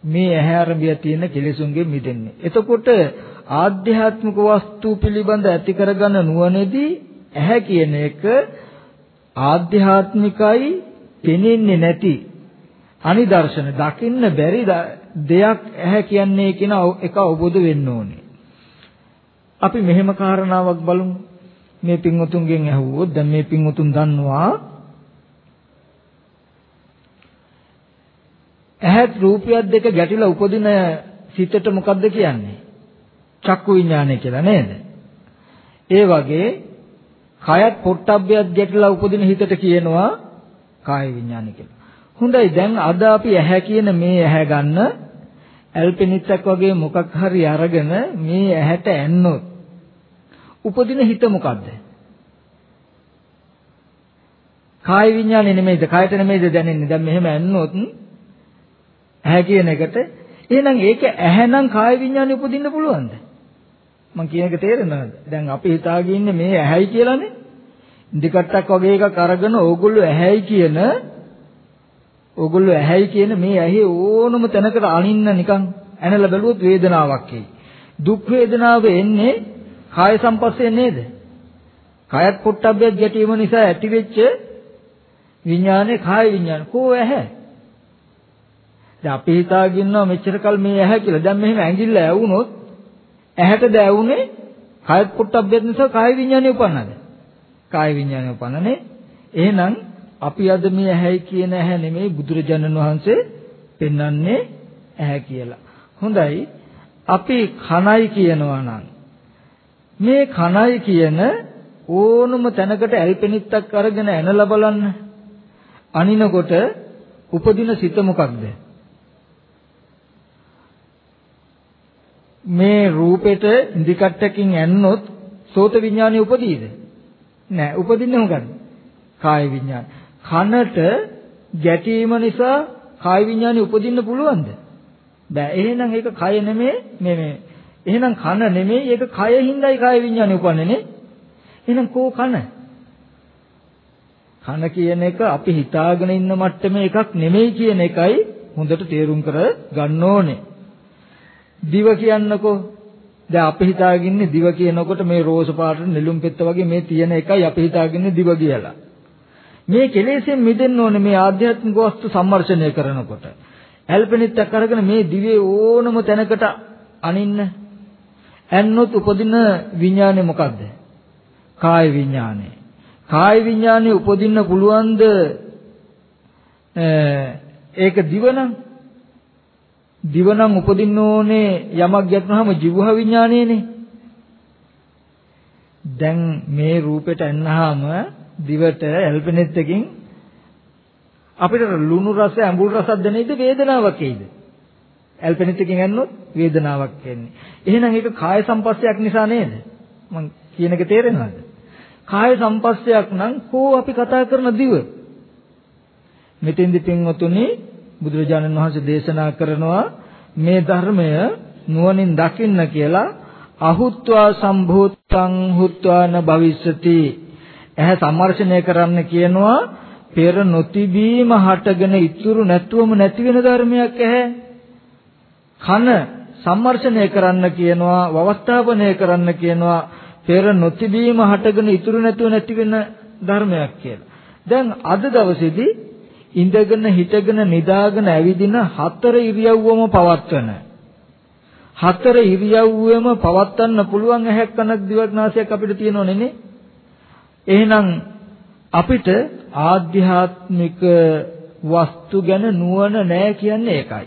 මේ ඇහැ අරඹය තියෙන කෙලෙසුන්ගෙන් මිදෙන්නේ. එතකොට ආධ්‍යාත්මික වස්තු පිළිබඳ ඇති කරගන්න නුවණදී ඇහැ කියන එක ආධ්‍යාත්මිකයි පෙනෙන්නේ නැති අනිදර්ශන දකින්න බැරි දෙයක් ඇහැ කියන්නේ කියන එක අවබෝධ වෙන්න ඕනේ. අපි මෙහෙම කාරණාවක් බලමු. මේ පින්වතුන්ගෙන් අහුවොත් දැන් මේ පින්වතුන් දන්නවා ඇහත් රූපයත් දෙක ගැටිලා උපදින සිතට මොකද්ද කියන්නේ? චක්කු විඥානය කියලා නේද? ඒ වගේ කයත් පොට්ටබ්බයත් ගැටිලා උපදින හිතට කියනවා කාය විඥානය කියලා. හොඳයි දැන් අද අපි ඇහැ කියන මේ ඇහැ ගන්න ඇල්පෙනිත්තක් වගේ මොකක් හරි අරගෙන මේ ඇහැට ඇන්නොත් උපදින හිත මොකද්ද? කාය විඥානය නෙමෙයිද? කායට නෙමෙයිද දැනෙන්නේ? දැන් මෙහෙම ඇන්නොත් ඇහැ කියන එකට එහෙනම් ඒක ඇහැනම් කාය විඥානය උපදින්න පුළුවන්ද? මම කියන එක තේරෙනවද? දැන් අපි හිතාගෙන ඉන්නේ මේ ඇහැයි කියලානේ. ඉන්දිකට්ටක් වගේ එකක් අරගෙන ඕගොල්ලෝ ඇහැයි කියන මේ ඇහි ඕනම තැනකට අනින්න නිකන් ඇනලා බැලුවොත් වේදනාවක් එයි. දුක් වේදනාව එන්නේ කාය සංපස්යෙන් නේද? කායත් පොට්ටබ්බයත් ගැටීම නිසා ඇතිවෙච්ච විඥානේ කාය විඥාන. කෝ ඇහැ? දැන් අපි හිතාගෙන ඉන්නවා මෙච්චර කල් මේ ඇහැ කියලා. දැන් මෙහෙම ඇඟිල්ල ඇවුනොත් ඇහැටද ඇවුනේ කායත් පොට්ටබ්බයත් නිසා කාය විඥානේ උපන්නද? කාය විඥානේ උපන්නනේ. එහෙනම් අපි අද මේ ඇහැයි කියන ඇහැ නෙමෙයි බුදුරජාණන් වහන්සේ පෙන්වන්නේ ඇහැ කියලා. හොඳයි. අපි කනයි කියනවා නම් මේ කනයි කියන ඕනම තැනකට ඇල්පෙනිත්තක් අරගෙන ඇනලා බලන්න. අනිනකොට උපදින සිත මොකක්ද? මේ රූපෙට ඉන්දිකට්ටකින් ඇන්නොත් සෝත විඥානෙ උපදීද? නෑ. උපදින්නේ මොකද්ද? කාය විඥාන. කනට ගැටීම නිසා කාය විඥානෙ උපදින්න පුළුවන්ද? බෑ. එහෙනම් ඒක කය නෙමෙයි එහෙනම් කන නෙමෙයි ඒක කයින්දයි කාය විඥානෙ උපන්නේ නේ. එහෙනම් කෝ කන? කන කියන එක අපි හිතාගෙන ඉන්න මට්ටමේ එකක් නෙමෙයි කියන එකයි හොඳට තේරුම් කර ගන්න ඕනේ. දිව කියන්නකෝ. දැන් අපි හිතාගෙන ඉන්නේ දිව කියනකොට මේ රෝස පාට නෙළුම් පෙත්ත වගේ මේ තියෙන එකයි අපි හිතාගෙන ඉන්නේ දිව කියලා. මේ කෙලෙසෙන් මිදෙන්න ඕනේ මේ ආධ්‍යාත්මික වස්තු සම්මර්ෂණය කරනකොට. ඇල්පෙනිත්තක් අරගෙන මේ දිවේ ඕනම තැනකට අනින්න. ඇන්නොත් උපදින විඥානේ මොකද්ද? කාය විඥානේ. කාය විඥානේ උපදින්න පුළුවන්ද? ඒක දිවනම් උපදින්න ඕනේ යමක් ගැටුනහම ජීවහ විඥානේනේ. දැන් මේ රූපෙට එන්නාම දිවට ඇල්පෙනෙත්තකින් අපිට ලුණු රස ඇඹුල් රසක් දැනෙයිද වේදනාවක් එයිද? ඇල්පෙනෙත්තකින් ඇන්නොත් වේදනාවක් එන්නේ. එහෙනම් ඒක කාය සංපස්සයක් නිසා නේද? මම කියන එක තේරෙනවද? කාය සංපස්සයක් නම් කෝ අපි කතා කරන දිව. මෙතෙන්දි පින්වතුනි බුදුරජාණන් වහන්සේ දේශනා කරනවා මේ ධර්මය නුවණින් දකින්න කියලා අහුත්වා සම්භූතං හුත්වාන භවිස්සති. එහැ සම්මර්ෂණය කරන්න කියනවා පෙර නොතිබීම හටගෙන ඉතුරු නැතුවම නැති වෙන ධර්මයක් ඇහැ. කන සම්මර්ෂණය කරන්න කියනවා වවස්ථාපනය කරන්න කියනවා පෙර නොතිබීම හටගෙන ඉතුරු නැතුව නැති වෙන ධර්මයක් කියලා. දැන් අද දවසේදී ඉඳගෙන හිටගෙන නිදාගෙන ඇවිදින හතර ඉරියව්වම පවත්වන හතර ඉරියව්වෙම පවත්වන්න පුළුවන් ඇහැක් කනක් දිවක් නාසයක් අපිට තියෙනවනේ නේ. එහෙනම් අපිට ආධ්‍යාත්මික වස්තු ගැන නුවණ නැහැ කියන්නේ ඒකයි.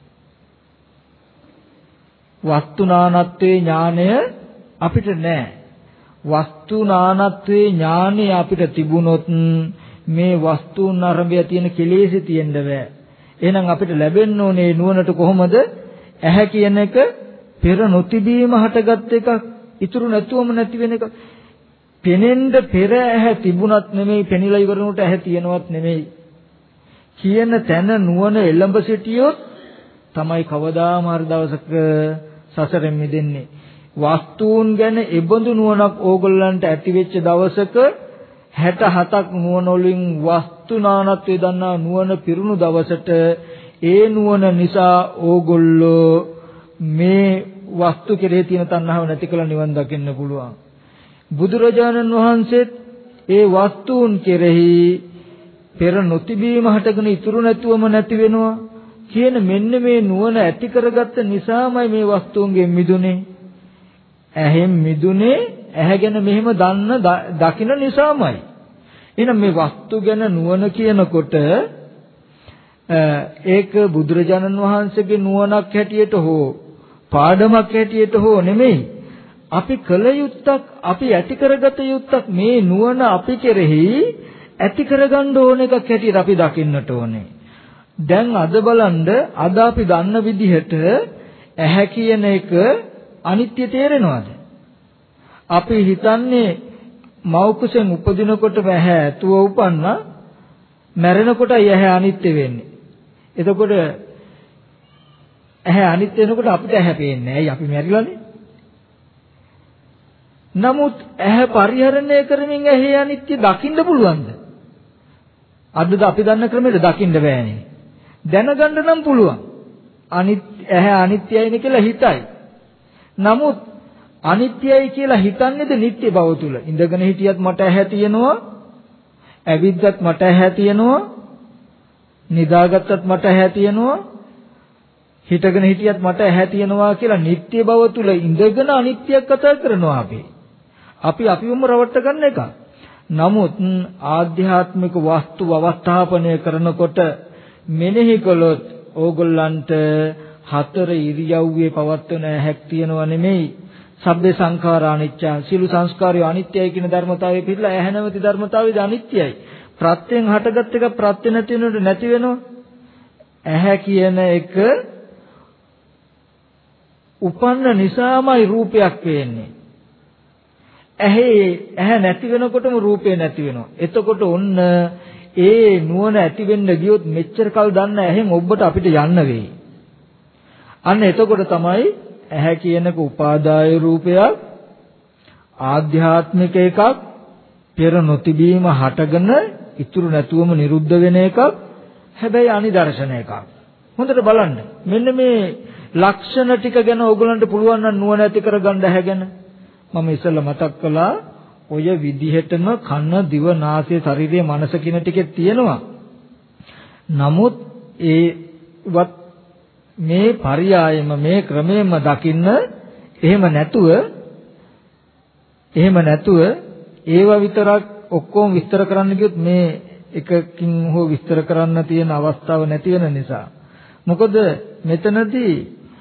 වස්තුනානත්වේ ඥානය අපිට නැහැ. වස්තුනානත්වේ ඥානය අපිට තිබුණොත් මේ වස්තුන් අරඹය තියෙන කෙලෙසි තියෙන්න බෑ. එහෙනම් අපිට ලැබෙන්න ඕනේ නුවණට කොහොමද? ඇහැ කියන එක පෙර නොතිබීම හටගත් එකක්, ඉතුරු නැතුවම නැති වෙන එකක්. පෙනෙන්න පෙර ඇහැ තිබුණත් නෙමෙයි, පෙනිලා ඉවරනකොට ඇහැ තියෙනවත් නෙමෙයි. කියන තැන නුවණ එළඹ සිටියොත් තමයි කවදාම හරි දවසක සසරෙන් මිදෙන්නේ. වස්තුන් ගැන එබඳු නුවණක් ඕගොල්ලන්ට ඇති වෙච්ච දවසක 67ක් නුවණ වලින් වස්තුනානත්වයේ දන්නා නුවණ පිරුණු දවසට ඒ නුවණ නිසා ඕගොල්ලෝ මේ වස්තු කෙරෙහි තියෙන තණ්හාව නැති කළ නිවන් දකින්න පුළුවන්. බුදුරජාණන් වහන්සේත් ඒ වස්තුන් කෙරෙහි පෙර නොතිබීම හටගෙන ඉතුරු නැතුවම නැති වෙනවා කියන මෙන්න මේ නුවණ ඇති කරගත්ත නිසාමයි මේ වස්තුන්ගෙන් මිදුනේ. ඇහෙන් මිදුනේ ඇහැ ගැන මෙහෙම දකින නිසාමයි. එහෙනම් මේ වස්තු ගැන නුවණ කියනකොට ඒක බුදුරජාණන් වහන්සේගේ නුවණක් හැටියට හෝ පාඩමක් හැටියට හෝ නෙමෙයි. අපි කල යුත්තක් අපි ඇති කරගත යුත්තක් මේ නුවණ අපි කෙරෙහි ඇති කරගන්න ඕන එකක් හැටියට අපි දකින්නට ඕනේ. දැන් අද බලන්න අද අපි දන්න විදිහට ඇහැ කියන එක අනිත්‍ය තේරෙනවද? අපි හිතන්නේ මව් කුසෙන් උපදිනකොට ඇහැ ඇතුව උපන්නා මැරෙනකොටයි ඇහැ අනිත්‍ය වෙන්නේ. එතකොට ඇහැ අනිත්‍ය වෙනකොට අපිට ඇහැ පේන්නේ නැහැ. අපි මැරිලානේ. නමුත් ඇහැ පරිහරණය කරමින් ඇහි අනිත්‍ය දකින්න පුළුවන්ද? අදද අපි දන්න ක්‍රමයට දකින්න බෑනේ. දැනගන්න නම් පුළුවන්. ඇහැ අනිත්‍යයිනේ කියලා හිතයි. නමුත් අනිත්‍යයි කියලා හිතන්නේද නිට්ටය බව තුල? ඉඳගෙන හිටියත් මට ඇහැ තියෙනවා. ඇවිද්දත් මට ඇහැ තියෙනවා. නිදාගත්තත් මට ඇහැ තියෙනවා. හිටගෙන හිටියත් මට ඇහැ තියෙනවා කියලා නිට්ටය බව තුල ඉඳගෙන අනිත්‍යයක් කතා කරනවා අපි. අපිවම රවට්ට ගන්න එක. නමුත් ආධ්‍යාත්මික වස්තු අවස්ථාපනය කරනකොට මෙනෙහි කළොත් ඕගොල්ලන්ට හතර ඉරියව්වේ පවත්වන හැක් තියෙනවා නෙමෙයි. සබ්බේ සංඛාරා අනිච්චා. සියලු සංස්කාරය අනිත්‍යයි කියන ධර්මතාවය පිළිලා ඇහැ නැවති ධර්මතාවයද අනිත්‍යයි. ප්‍රත්‍යයෙන් හටගත් එක ප්‍රත්‍ය නැති වෙනකොට නැති වෙනවා. ඇහැ කියන එක උපන්න නිසාමයි රූපයක් වෙන්නේ. ඇහැ නැති වෙනකොටම රූපේ නැති වෙනවා. එතකොට ඔන්න ඒ නුවණ ඇති වෙන්න ගියොත් මෙච්චර කල් දන්න ඇහෙන් ඔබට අපිට යන්න වෙයි. අන්න එතකොට තමයි ඇහැ කියනක උපාදාය රූපයක් ආධ්‍යාත්මික එකක් පෙර නොතිබීම හටගෙන ඉතුරු නැතුවම නිරුද්ධ වෙන එකක් හැබැයි අනිදර්ශන එකක්. හොඳට බලන්න. මෙන්න මේ ලක්ෂණ ටික ගැන ඕගලන්ට පුළුවන් නම් නුවණ ඇති කරගන්න හැගෙන මම ඉස්සෙල්ලා මතක් කළා ඔය විදිහටම කන දිව නාසය ශරීරය මනස කියන ටිකේ තියෙනවා. නමුත් ඒවත් මේ පරියායම මේ ක්‍රමයෙන්ම දකින්න එහෙම නැතුව ඒවා විතරක් ඔක්කොම විස්තර කරන්න ගියොත් මේ එකකින් හෝ විස්තර කරන්න තියෙන අවස්ථාව නැති වෙන නිසා. මොකද මෙතනදී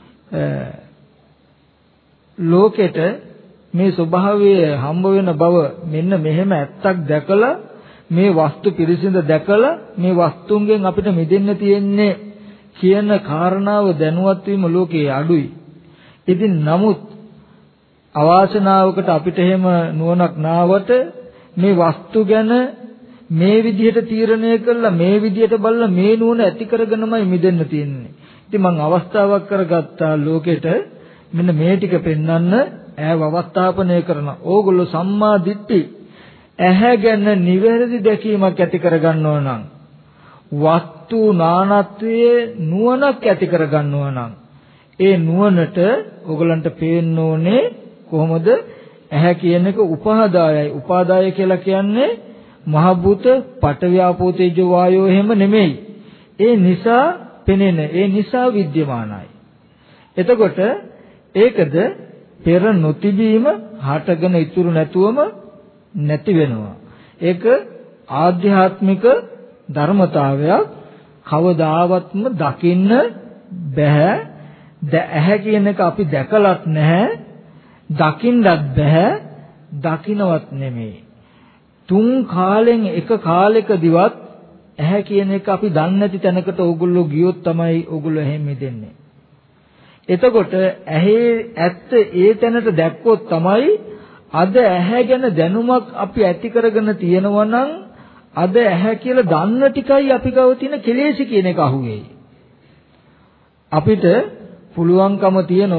ලෝකෙට මේ ස්වභාවය හම්බ වෙන බව මෙන්න මෙහෙම ඇත්තක් දැකලා මේ වස්තු පිරිසිඳ දැකලා මේ වස්තුන්ගෙන් අපිට මිදෙන්න තියෙන්නේ කියන කාරණාව දැනුවත් වීම ලෝකයේ අඩුයි. ඉතින් නමුත් අවාසනාවකට අපිට එහෙම නුවණක් නාවට මේ වස්තු ගැන මේ විදිහට තීරණය කළා මේ විදිහට බලලා මේ නුවණ ඇති කරගෙනමයි මිදෙන්න තියෙන්නේ. ඉතින් මම අවස්ථාවක් කරගත්තා ලෝකෙට මෙන්න මේ ටික පෙන්වන්න ඇව අවස්ථාපනය කරන ඕගොල්ලෝ සම්මා දිට්ඨි ඇහැ ගැන නිවැරදි දැකීමක් ඇති කරගන්නව නම් වස්තු නානත්වයේ නුවණක් ඇති කරගන්නව නම් ඒ නුවණට ඕගලන්ට පේන්න ඕනේ කොහොමද ඇහැ කියන එක උපාදායයි. උපාදාය කියලා කියන්නේ මහ භූත පඨවි ආපෝ තේජෝ වායෝ එහෙම නෙමෙයි. ඒ නිසා පෙනෙන ඒ නිසා විද්‍යමානයි. එතකොට ඒකද පෙර නොතිබීම හටගෙන ඉතුරු නැතුවම නැති වෙනවා. ඒක ආධ්‍යාත්මික ධර්මතාවයක් කවදාවත්ම දකින්න බෑ. ඇහැ කියන එක අපි දැකලත් නැහැ. දකින්නත් බෑ. දකින්නවත් නෙමෙයි. තුන් කාලෙන් එක කාලයකදීවත් ඇහැ කියන එක අපි දන්නේ නැති තැනකට ඕගොල්ලෝ ගියොත් තමයි ඕගොල්ලෝ එහෙම මිදෙන්නේ. එතකොට ඇහි ඇත්ත ඒ තැනට දැක්කොත් තමයි අද ඇහැ ගැන දැනුමක් අපි ඇති කරගෙන තියෙනවා නම් අද ඇහැ කියලා දන්න ටිකයි අපි ගාව තියෙන කෙලෙසි කියන එක අහුවේයි. අපිට පුළුවන්කම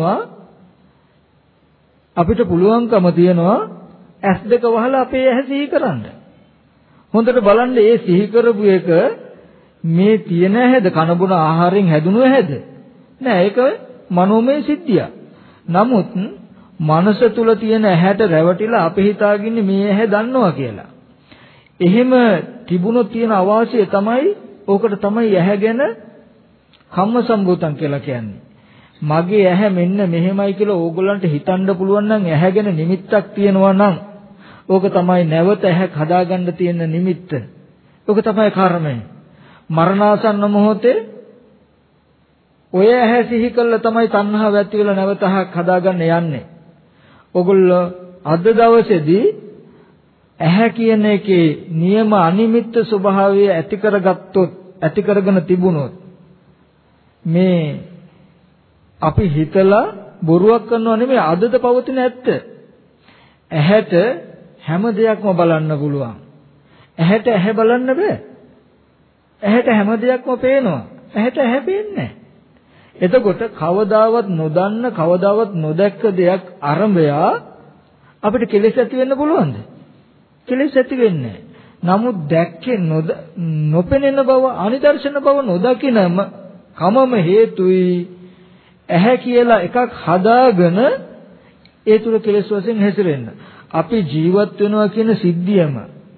තියනවා ඇස් දෙක වහලා අපේ ඇහැ සිහි කරන්න. හොඳට බලන්න ඒ සිහි කරපු එක මේ තියෙන ඇහැද කනබුන ආහාරයෙන් හැදුණු ඇහැද? නෑ, ඒක මනෝමය සිද්ධිය. නමුත් මනස තුල තියෙන ඇහැට රැවටිලා අපි හිතාගින්නේ මේ ඇහැ දන්නවා කියලා. එහෙම තිබුණොත් තියෙන අවාසිය තමයි ඕකට තමයි ඇහැ ගැන කම්ම සම්භූතං කියලා කියන්නේ. මගේ ඇහැ මෙන්න මෙහෙමයි කියලා ඕගොල්ලන්ට හිතන්න පුළුවන් නම් ඇහැ ගැන නිමිත්තක් තියෙනවා නම් ඕක තමයි නැවත ඇහැක් හදාගන්න තියෙන නිමිත්ත. ඕක තමයි කර්මය. මරණාසන්න මොහොතේ ඔය ඇහැ සිහි කළා තමයි තණ්හාව ඇති වෙලා නැවත ඇහැක් හදාගන්න යන්නේ. ඕගොල්ලෝ අද දවසේදී ඇහැ කියන එකේ නියම අනිමිත්ත ස්වභාවය ඇති කරගත්තොත්, ඇති කරගෙන තිබුණොත් මේ අපි හිතලා බොරුවක් කරනව නෙමෙයි, අදද පවතින ඇත්ත. ඇහැට හැම දෙයක්ම බලන්න පුළුවන්. ඇහැට ඇහැ බලන්න බෑ. ඇහැට හැම දෙයක්ම පේනවා. ඇහැට ඇහැ පේන්නේ නැහැ. එතකොට කවදාවත් නොදන්න, කවදාවත් නොදැක්ක දෙයක් අරඹය අපිට කෙලෙස් ඇති වෙන්න පුළුවන්ද? කෙලෙස් ඇති වෙන්නේ නැහැ. නමුත් දැක්කේ නොපෙනෙන බව, අනිදර්ශන බව නොදකිනම කමම හේතුයි ඇහැ කියලා එකක් හදාගෙන ඒ තුල කෙලෙස් වශයෙන් හැසිරෙන්න. අපි ජීවත් වෙනවා කියන සිද්ධියම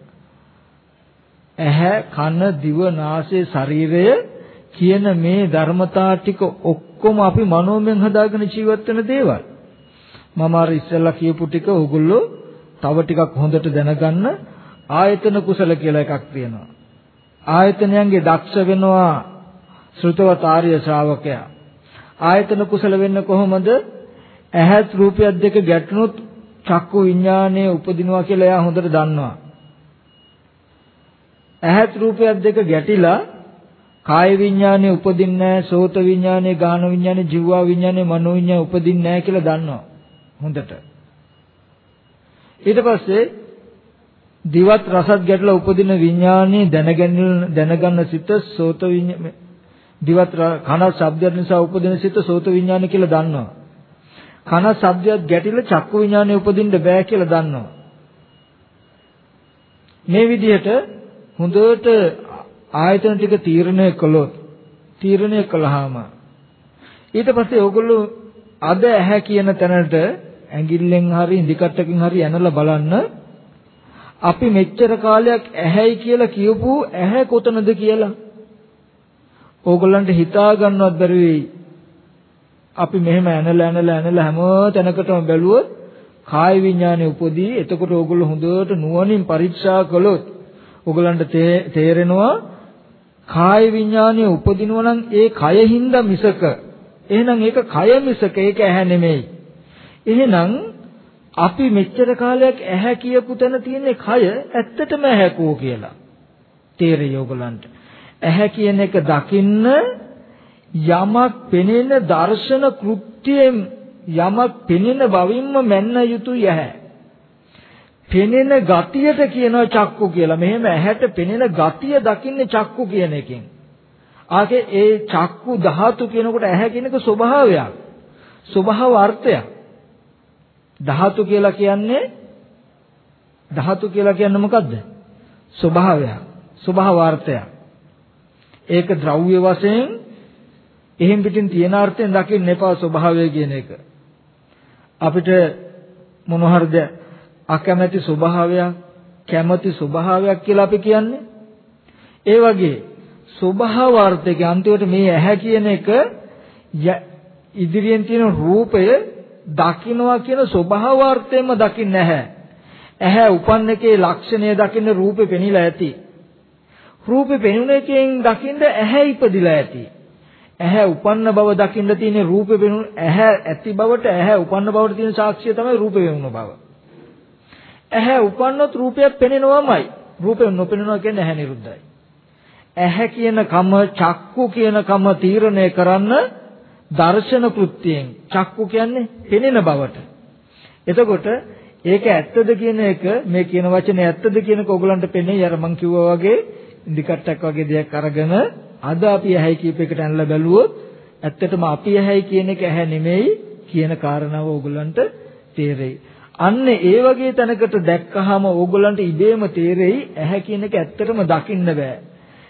ඇහැ, කන, දිව, නාසය, ශරීරය කියන මේ ධර්මතා ටික ඔක්කොම අපි මනෝමයෙන් හදාගෙන ජීවත් වෙන දේවල්. මම අර ඉස්සෙල්ලා කියපු ටික ඕගොල්ලෝ තව ටිකක් හොඳට දැනගන්න. ආයතන කුසල කියලා එකක් තියෙනවා. ආයතනයන්ගේ දක්ෂ වෙනවා ශ්‍රුතවත් ආර්ය ශ්‍රාවකයා. ආයතන කුසල වෙන්න කොහොමද? ඇහත් රූපයත් දෙක ගැටුණොත් චක්කු විඥානය උපදිනවා කියලා එයා හොඳට දන්නවා. ඇහත් රූපයත් දෙක ගැටිලා කාය විඥානය උපදින්නේ නැහැ, සෝත විඥානය, ගාන විඥානය, ජීවා විඥානය, මනෝ විඥානය උපදින්නේ නැහැ කියලා දන්නවා හොඳට. ඊට පස්සේ දිවත් රසත් ගැටලා උපදින විඥානය දැනගන්න සිත සෝත විඥානය, දිවත් කන ශබ්දය නිසා උපදින සිත සෝත විඥානය කියලා දන්නවා. කන ශබ්දයක් ගැටිලා චක්කු විඥානය උපදින්න බෑ කියලා දන්නවා. මේ විදිහට හොඳට ආයතන ටික තීරණය කළාම ඊට පස්සේ ඕගොල්ලෝ අද ඇහැ කියන තැනට ඇඟිල්ලෙන් හරි ඉදිකටකින් හරි යනලා බලන්න. අපි මෙච්චර කාලයක් ඇහැයි කියලා කියපු ඇහැ කොතනද කියලා ඕගොල්ලන්ට හිතා ගන්නවත් බැරි වෙයි. අපි මෙහෙම ඇනලා හැම තැනකටම බැලුවොත් කාය විඥානය උපදී. එතකොට ඕගොල්ලෝ හොඳට නුවණින් පරීක්ෂා කළොත් ඕගොල්ලන්ට තේරෙනවා කාය විඥානය උපදිනවා නම් ඒ කයින්ද මිසක. එහෙනම් ඒක කය මිසක ඒක ඇහැ නෙමෙයි. එහෙනම් අපි මෙච්චර කාලයක් ඇහැ කියපු තැන තියෙන කය ඇත්තටම ඇහැකෝ කියලා තේරෙයි ඕගොල්ලන්ට. ඇහැ කියන එක දකින්න යමක් පෙනෙන දර්ශන කෘත්‍යයෙන් යමක් පෙනෙන බවින්ම මැන්න යුතුය ඇහැ. පෙනෙන ගතියට කියනවා චක්කු කියලා. මෙහෙම ඇහැට පෙනෙන ගතිය දකින්නේ චක්කු කියන එකෙන්. ආගේ ඒ චක්කු ධාතු කියනකොට ඇහැ කියන එක ස්වභාවයක්. ස්වභාව අර්ථයක්. ධාතු කියලා කියන්නේ මොකද්ද? ස්වභාවයක්. ස්වභාව අර්ථයක්. ඒක ද්‍රව්‍ය වශයෙන් එහෙන් පිටින් තියෙන අර්ථයෙන් දකින්න එපා ස්වභාවය කියන එක. අපිට මොන හරිද අකමැති ස්වභාවයක්, කැමැති ස්වභාවයක් කියලා අපි කියන්නේ. ඒ වගේ ස්වභාවාර්ථයක අන්තිමට මේ ඇහැ කියන එක ඉදිරියෙන් තියෙන රූපය දකින්නවා කියන ස්වභාවාර්ථයෙන්ම දකින්නේ නැහැ. ඇහැ උපන්න එකේ ලක්ෂණය දකින්න රූපේ පෙනිලා ඇති. රූපේ පෙනුන එකෙන් දකින්න ඇහැ ඉපදිලා ඇති. ඇහැ උපන්න බව දකින්න තියෙන රූපේ පෙනුන ඇහැ ඇති බවට ඇහැ උපන්න බවට තියෙන සාක්ෂිය තමයි රූපේ වෙනුන බව. ඇහැ උපන්නොත් රූපයක් පෙනෙනවමයි. රූපේ නොපෙනෙනවා කියන්නේ ඇහැ නිරුද්ධයි. ඇහැ කියන කම චක්කු කියන කම තීරණය කරන්න දර්ශන කෘත්‍යයෙන් චක්කු කියන්නේ පෙනෙන බවට. එතකොට ඒක ඇත්තද කියන එක මේ කියන වචනේ ඇත්තද කියන එක ඕගලන්ට පෙන්නේ අර මං කිව්වා වගේ ඉන්දිකට්ටක් වගේ දෙයක් අරගෙන අද අපි ඇහැයි කියප එකට ඇනලා බැලුවොත් ඇත්තටම අපි ඇහැයි කියන එක ඇහැ නෙමෙයි කියන කාරණාව ඕගලන්ට තේරෙයි. අන්න ඒ වගේ තැනකට දැක්කහම ඕගලන්ට ඉබේම තේරෙයි ඇහැ කියන එක ඇත්තටම දකින්න බෑ.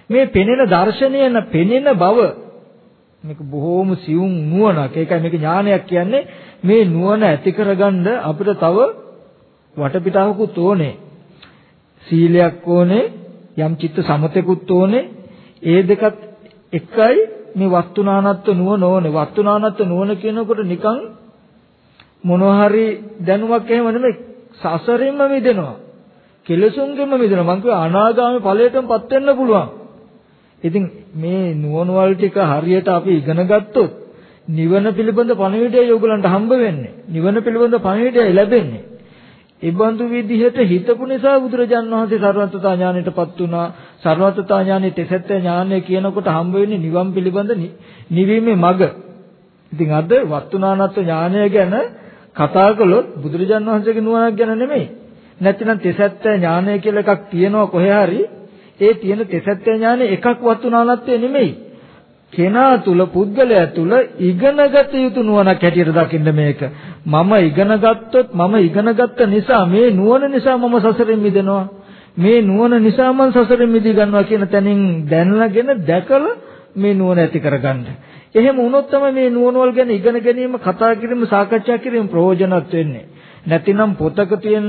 මේ පෙනෙන දර්ශනයන පෙනෙන බව මේක බොහෝම සියුම් නුවණක්. ඒකයි මේක ඥානයක් කියන්නේ. මේ නුවණ ඇති කරගන්න අපිට තව වටපිටාවකුත් ඕනේ. සීලයක් ඕනේ, යම් චිත්ත සමතෙකුත් ඕනේ. ඒ දෙකත් එකයි මේ වස්තුනානත්ව නුවණ ඕනේ. වස්තුනානත්ව නුවණ කියනකොට නිකන් මොනවා හරි දැනුමක් එහෙම නෙමෙයි. සසරින්ම මිදෙනවා. කෙලසුන්ගෙන්ම මිදෙනවා. මං කියවා අනාගාමී ඵලයටමපත් වෙන්න පුළුවන්. ඉතින් මේ නුවණ වල ටික හරියට අපි ඉගෙන ගත්තොත් නිවන පිළිබඳ පණිවිඩයයි ඔයගලන්ට හම්බ වෙන්නේ. නිවන පිළිබඳ පණිවිඩයයි ලැබෙන්නේ. ඒ බඳු විදිහට හිතපු නිසා බුදුරජාණන් වහන්සේ සර්වඥතා ඥාණයටපත් වුණා. සර්වඥතා ඥානෙ තෙසත්ත්‍ය ඥානය කියනකොට හම්බ වෙන්නේ නිවන් පිළිබඳ නිවීමේ මඟ. ඉතින් අද වස්තුනානත්ව ඥානය ගැන කතා කළොත් බුදුරජාණන් වහන්සේගේ නුවණක් ගැන නෙමෙයි. නැත්නම් තෙසත්ත්‍ය ඥානය කියලා එකක් තියෙනවා කොහේ හරි. ඒ තියෙන තෙසත්ත්‍ය ඥානෙ එකක් වස්තුනානත්වය නෙමෙයි. කෙනා තුල පුද්ගලයා තුල ඉගෙනගත යුතු නුවණක් හැටියට දකින්න මේක. මම ඉගෙන ගත්තොත් මම ඉගෙන ගත්ත නිසා මේ නුවණ නිසා මම සසරෙන් මිදෙනවා. මේ නුවණ නිසා මම සසරෙන් මිදී ගන්නවා කියන තැනින් දැනලාගෙන දැකලා මේ නුවණ ඇති කරගන්න. එහෙම වුණොත් තමයි මේ නුවණ වල ගැන ඉගෙන ගැනීම, කතා කිරීම, සාකච්ඡා කිරීම ප්‍රයෝජනවත් වෙන්නේ. නැතිනම් පොතක තියෙන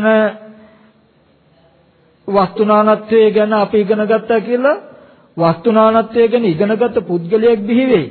වස්තුනානත්වය ගැන අපි ඉගෙන ගත්තා කියලා වස්තුනානත්වය ගැන ඉගෙනගත්ත පුද්ගලයෙක් බිහි වෙයි.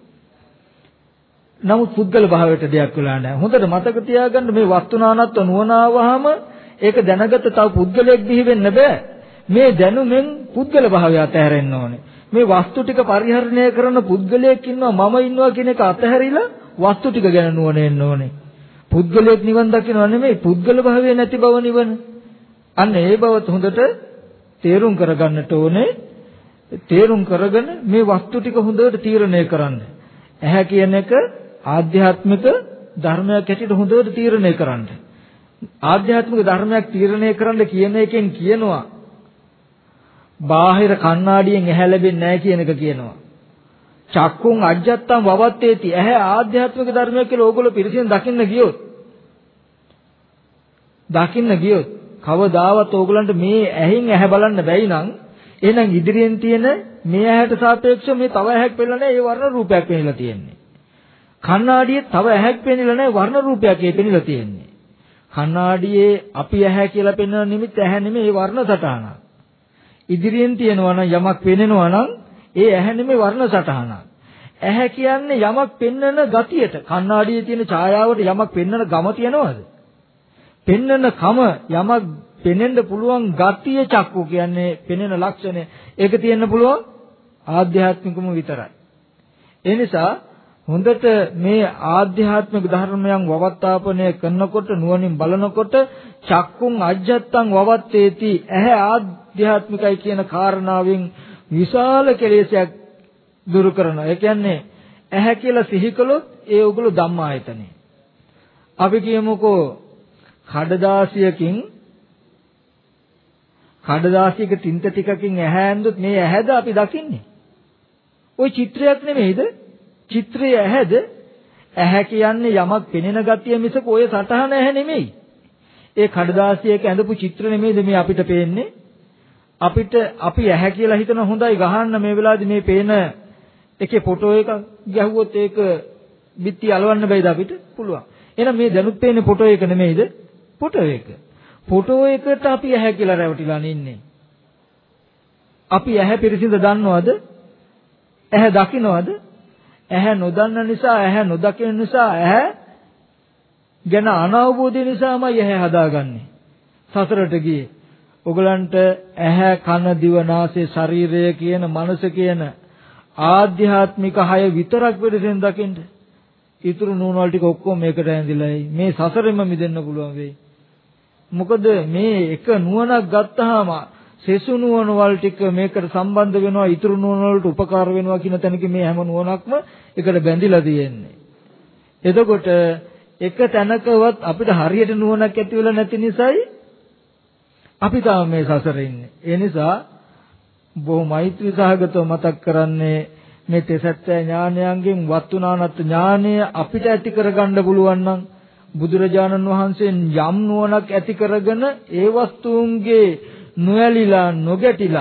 නමුත් පුද්ගල භාවයට දෙයක් වෙලා නැහැ. හොඳට මතක තියාගන්න මේ වස්තුනානත්ව නුවණ ආවහම ඒක දැනගත්ත තව පුද්ගලයෙක් බිහි වෙන්න බෑ. මේ දැනුමෙන් පුද්ගල භාවය අතහැරෙන්න ඕනේ. මේ වස්තු ටික පරිහරණය කරන පුද්ගලයෙක් ඉන්නවා, මම ඉන්නවා කියන එක අතහැරිලා වස්තු ටික ගැන නුවණ එන්න ඕනේ. පුද්ගලයෙක් නිවන් දකින්නව නෙමෙයි, පුද්ගල භාවය නැති බව නිවන. අන්න ඒ බවත් හොඳට තේරුම් කරගන්නට ඕනේ. තේරුම් කරගෙන මේ වස්තු ටික හොඳට තීරණය කරන්න. ඇහැ කියන එක ආධ්‍යාත්මික ධර්මයක් හැටියට හොඳට තීරණය කරන්න. ආධ්‍යාත්මික ධර්මයක් තීරණය කරන්න කියන එකෙන් කියනවා බාහිර කණ්ණාඩියෙන් ඇහැ ලැබෙන්නේ නැහැ කියන එක කියනවා. චක්කුන් අජ්ජත්තම් වවත්තේති. ඇහැ ආධ්‍යාත්මික ධර්මයක් කියලා ඕගොල්ලෝ පිරිසින් දකින්න ගියොත් කවදාවත් ඕගලන්ට මේ ඇහෙන් ඇහැ බලන්න බැයි නම් එහෙනම් ඉදිරියෙන් තියෙන මේ ඇහැට සාපේක්ෂව මේ තව ඇහැක් පෙන්නලා නැහැ, ඒ වර්ණ රූපයක් පෙන්නලා තියෙන්නේ. කණ්ණාඩියේ තව ඇහැක් පෙන්නලා නැහැ, වර්ණ රූපයක් ඒ පෙන්නලා තියෙන්නේ. කණ්ණාඩියේ අපි ඇහැ කියලා පෙන්වන නිමිත්ත ඇහැ නෙමෙයි, ඒ වර්ණ සටහනක්. ඉදිරියෙන් තියෙනවා නම් යමක් පෙනෙනවා නම් ඒ ඇහැ නෙමෙයි, වර්ණ සටහනක්. ඇහැ කියන්නේ යමක් පෙන්වන ගතියට. කණ්ණාඩියේ තියෙන ඡායාවට යමක් පෙන්වන ගම තියනවද? පෙන්වන කම යමක් පෙනෙන්න පුළුවන් ගතිය චක්කු කියන්නේ පෙනෙන ලක්ෂණය. ඒක තියෙන්න පුළුවන් ආධ්‍යාත්මිකම විතරයි. ඒ නිසා හොඳට මේ ආධ්‍යාත්මික ධර්මයන් වවත්තාපනය කරනකොට නුවණින් බලනකොට චක්කුන් අජ්ජත්තං වවත්තේති. ඇහැ ආධ්‍යාත්මිකයි කියන කාරණාවෙන් විශාල කෙලෙසයක් දුරු කරනවා. ඒ කියන්නේ ඇහැ කියලා සිහි කළොත් ඒ උගල ධම්මායතනේ. අපි කියමුකෝ කඩදාසියක තින්ත ටිකකින් ඇහැ ඇඳුත් මේ ඇහැද අපි දකින්නේ. ওই චිත්‍රයක් නෙමෙයිද? චිත්‍රය ඇහැද? ඇහැ කියන්නේ යමක් පෙනෙන ගතිය මිසක ඔය සටහන ඇහැ නෙමෙයි. ඒ කඩදාසියක ඇඳපු චිත්‍ර නෙමෙයිද මේ අපිට පේන්නේ? අපි ඇහැ කියලා හිතන හොඳයි ගහන්න මේ වෙලාවේදී මේ පේන එකේ ෆොටෝ එක ගැහුවොත් ඒක බිත්ති අලවන්න බැයිද අපිට? පුළුවන්. එහෙනම් මේ දැනුත් පේන්නේ ෆොටෝ එක නෙමෙයිද? ෆොටෝ එක. ෆොටෝ එකට අපි ඇහැ කියලා රැවටිලා ඉන්නේ. අපි ඇහැ පිරිසිඳ දන්නවද? ඇහැ දකින්නවද? ඇහැ නොදන්න නිසා, ඇහැ නොදකින නිසා, ඇහැ ගැන අනවබෝධය නිසාමයි ඇහැ හදාගන්නේ. සසරට ගියේ. ඔයගලන්ට ඇහැ, කන, දිව, නාසය, ශරීරය කියන, මනස කියන ආධ්‍යාත්මික 6 විතරක් පිරිසිඳ දකින්න. ඊතුරු නූනවල ටික ඔක්කොම මේකට ඇඳිලායි. මේ සසරෙම මිදෙන්න පුළුවන් වෙයි. මොකද මේ එක නුවණක් ගත්තාම සෙසු නුවණ වල ටික මේකට සම්බන්ධ වෙනවා, ඊතුරු නුවණ වලට උපකාර වෙනවා කියන තැනක මේ හැම නුවණක්ම එකට බැඳිලා තියෙන්නේ. එතකොට එක තැනකවත් අපිට හරියට නුවණක් ඇති වෙලා නැති නිසායි අපි තාම මේ සසරේ ඉන්නේ. ඒ නිසා බොහොම මෛත්‍රී සහගතව මතක් කරන්නේ මේ තෙසත්ත්‍ය ඥානයන්ගෙන් වස්තුනානත් ඥානය අපිට ඇති කරගන්න පුළුවන් නම් බුදුරජාණන් වහන්සේ යම් නුවණක් ඇති කරගෙන ඒ වස්තුන්ගේ නොඇලිලා නොගැටිලා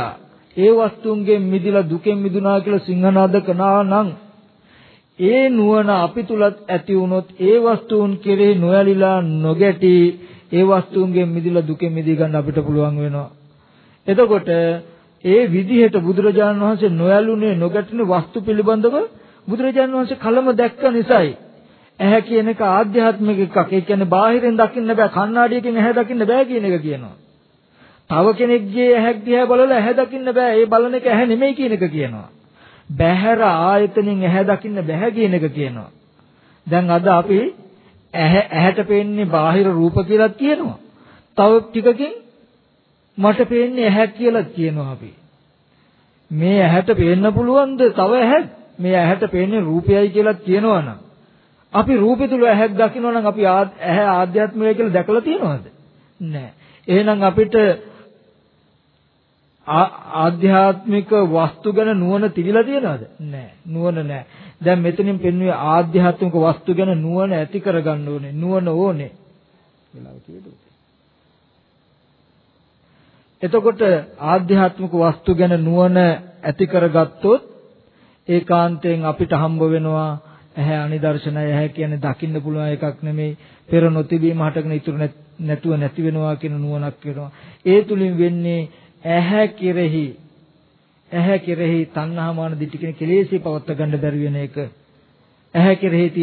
ඒ වස්තුන්ගෙන් මිදිලා දුකෙන් මිදුණා කියලා සිංහනාද කනා නම් ඒ නුවණ අපි තුලත් ඇති වුණොත් ඒ වස්තුන් කෙරෙහි නොයලිලා නොගැටි ඒ වස්තුන්ගෙන් මිදිලා දුකෙන් මිදී ගන්න අපිට පුළුවන් වෙනවා. එතකොට ඒ විදිහට බුදුරජාණන් වහන්සේ නොයලුනේ නොගැටුනේ වස්තු පිළිබඳව බුදුරජාණන් වහන්සේ කලම දැක්ක නිසායි. ඇහැ කියන එක ආධ්‍යාත්මික එකක්. ඒ කියන්නේ බාහිරින් දකින්න බෑ. කණ්ණාඩියකින් ඇහැ දකින්න බෑ කියන එක කියනවා. තව කෙනෙක්ගේ ඇහැක් දිහා බලලා ඇහැ දකින්න බෑ. ඒ බලන එක ඇහැ නෙමෙයි කියන එක කියනවා. බහැර ආයතනෙන් ඇහැ දකින්න බෑ කියන එක කියනවා. දැන් අද අපි ඇහැට පේන්නේ බාහිර රූප කියලා කියනවා. තව ටිකකින් මට පේන්නේ ඇහැක් කියලා කියනවා අපි. මේ ඇහැට පේන්න පුළුවන්ද තව ඇහැක්? මේ ඇහැට පේන්නේ රූපයයි කියලා කියනවනම් අපි රූපය තුල ඇහැක් දකිනවා නම් අපි ඇහැ ආධ්‍යාත්මිකයි කියලා දැකලා තියෙනවද? නැහැ. එහෙනම් අපිට ආධ්‍යාත්මික වස්තු ගැන නුවණ තිබිලා තියෙනවද? නැහැ. නුවණ නැහැ. දැන් මෙතනින් පෙන්වුවේ ආධ්‍යාත්මික වස්තු ගැන නුවණ ඇති කරගන්න ඕනේ. නුවණ ඕනේ. වෙලාව කිව්වද? එතකොට ආධ්‍යාත්මික වස්තු ගැන නුවණ ඇති කරගත්තොත් ඒකාන්තයෙන් අපිට හම්බ වෙනවා ඇහැ අනිදර්ශනයි. ඇහැ කියන්නේ දකින්න පුළුවන් එකක් නෙමෙයි. පෙර නොතිබීම හටගෙන ඉතුරු නැතුව නැති වෙනවා කියන නුවණක් වෙනවා. ඒ තුලින් වෙන්නේ ඇහැ කෙරෙහි තණ්හා මාන දිටි කියන කෙලෙස්ී පවත්වා ගන්න බැරි වෙන එක. ඇහැ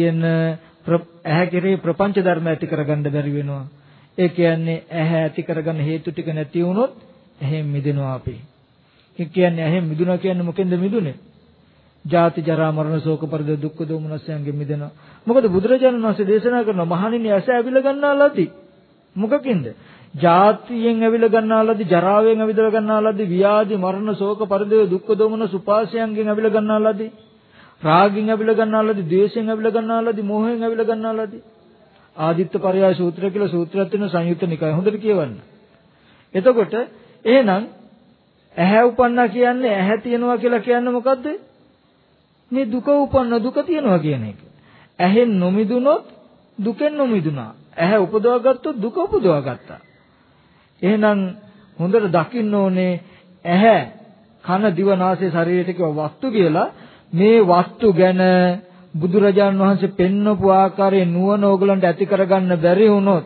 කෙරෙහි ප්‍රපංච ධර්ම ඇති කරගන්න බැරි වෙනවා. ඒ කියන්නේ ඇහැ ඇති කරගන්න හේතු ටික නැති වුණොත් ඇහෙන් මිදෙනවා අපි. ඒ කියන්නේ ඇහෙන් මිදුණා කියන්නේ මොකෙන්ද මිදුනේ? ජාති ජරා මරණ ශෝක පරිදේ දුක්ඛ දෝමනස්යන්ගෙන් මිදෙනවා. මොකද බුදුරජාණන් වහන්සේ දේශනා කරන මහණෙනි ඇස ඇවිල ගන්නාලාදී මොකකින්ද? ජාතියෙන් ඇවිල ගන්නාලාදී, ජරාවෙන් ඇවිල ගන්නාලාදී, ව්‍යාධි මරණ ශෝක පරිදේ දුක්ඛ දෝමනස් උපාසයන්ගෙන් ඇවිල ගන්නාලාදී, රාගයෙන් ඇවිල ගන්නාලාදී, ද්වේෂයෙන් ඇවිල ගන්නාලාදී, මෝහයෙන් ඇවිල ගන්නාලාදී. ආදිත්ත පරයය සූත්‍රය කියලා සූත්‍රයක් තියෙන සංයුත්ත නිකාය හොඳට කියවන්න. එතකොට එහෙනම් ඇහැ උපන්නා කියන්නේ ඇහැ තියනවා කියලා කියන්නේ මොකද්ද? මේ දුක උපන්න දුක තියනවා කියන එක. ඇහෙන් නොමිදුනොත් දුකෙන් නොමිදුනා. ඇහැ උපදවා ගත්තොත් දුක උපදවා ගත්තා. එහෙනම් හොඳට දකින්න ඕනේ ඇහැ කන දිව නාසය ශරීරයට කියව වස්තු කියලා. මේ වස්තු ගැන බුදුරජාණන් වහන්සේ පෙන්වපු ආකාරයේ නුවණ ඕගලන්ට ඇති කරගන්න බැරි වුණොත්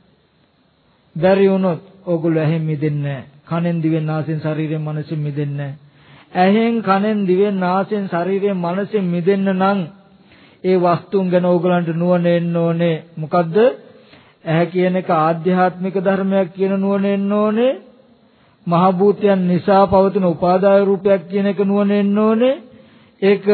ඕගොල්ලෝ ඇහෙන් මිදෙන්නේ නැහැ. කනෙන් දිවෙන් නාසයෙන් ශරීරයෙන් මනසෙන් මිදෙන්නේ නැහැ. ඇහෙන් කනෙන් දිවෙන් නාසයෙන් ශරීරයෙන් මනසෙන් මිදෙන්න නම් ඒ වස්තුන් ගැන ඕගලන්ට නුවණ එන්න ඕනේ. මොකද්ද? ඇහැ කියන එක ආධ්‍යාත්මික ධර්මයක් කියන නුවණ එන්න ඕනේ. මහ භූතයන් නිසා පවතින උපාදාය රූපයක් කියන එක නුවණ එන්න ඕනේ. ඒක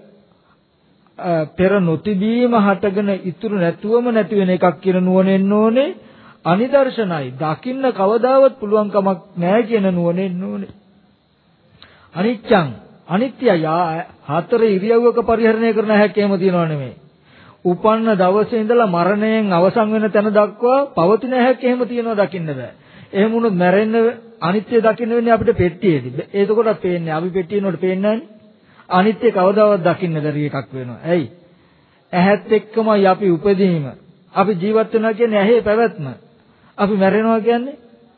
පෙර නොතිබීම හටගෙන ඉතුරු නැතුවම නැති වෙන එකක් කියන නුවණ එන්න ඕනේ. අනිදර්ශනයි දකින්න කවදාවත් පුළුවන් කමක් නැහැ කියන නුවණ එන්න ඕනේ. අනිච්චං අනිත්‍යය හතර ඉරියව්වක පරිහරණය කරන හැක් එහෙම තියනව නෙමෙයි. උපන්න දවසේ ඉඳලා මරණයෙන් අවසන් වෙන තැන දක්වා පවතින හැක් එහෙම තියනවා දකින්න බෑ. එහෙම වුණොත් මැරෙන්න අනිත්‍ය දකින්න වෙන්නේ අපිට පෙට්ටියේදී. ඒකකොට පේන්නේ අපි පෙට්ටියනොට පේන්නේ නැහැ. අනිත්‍ය කවදාවත් දකින්න බැරි එකක් වෙනවා. ඇයි? ඇහත් එක්කමයි අපි උපදීම. අපි ජීවත් වෙනවා කියන්නේ ඇහි පැවැත්ම. අපි මැරෙනවා කියන්නේ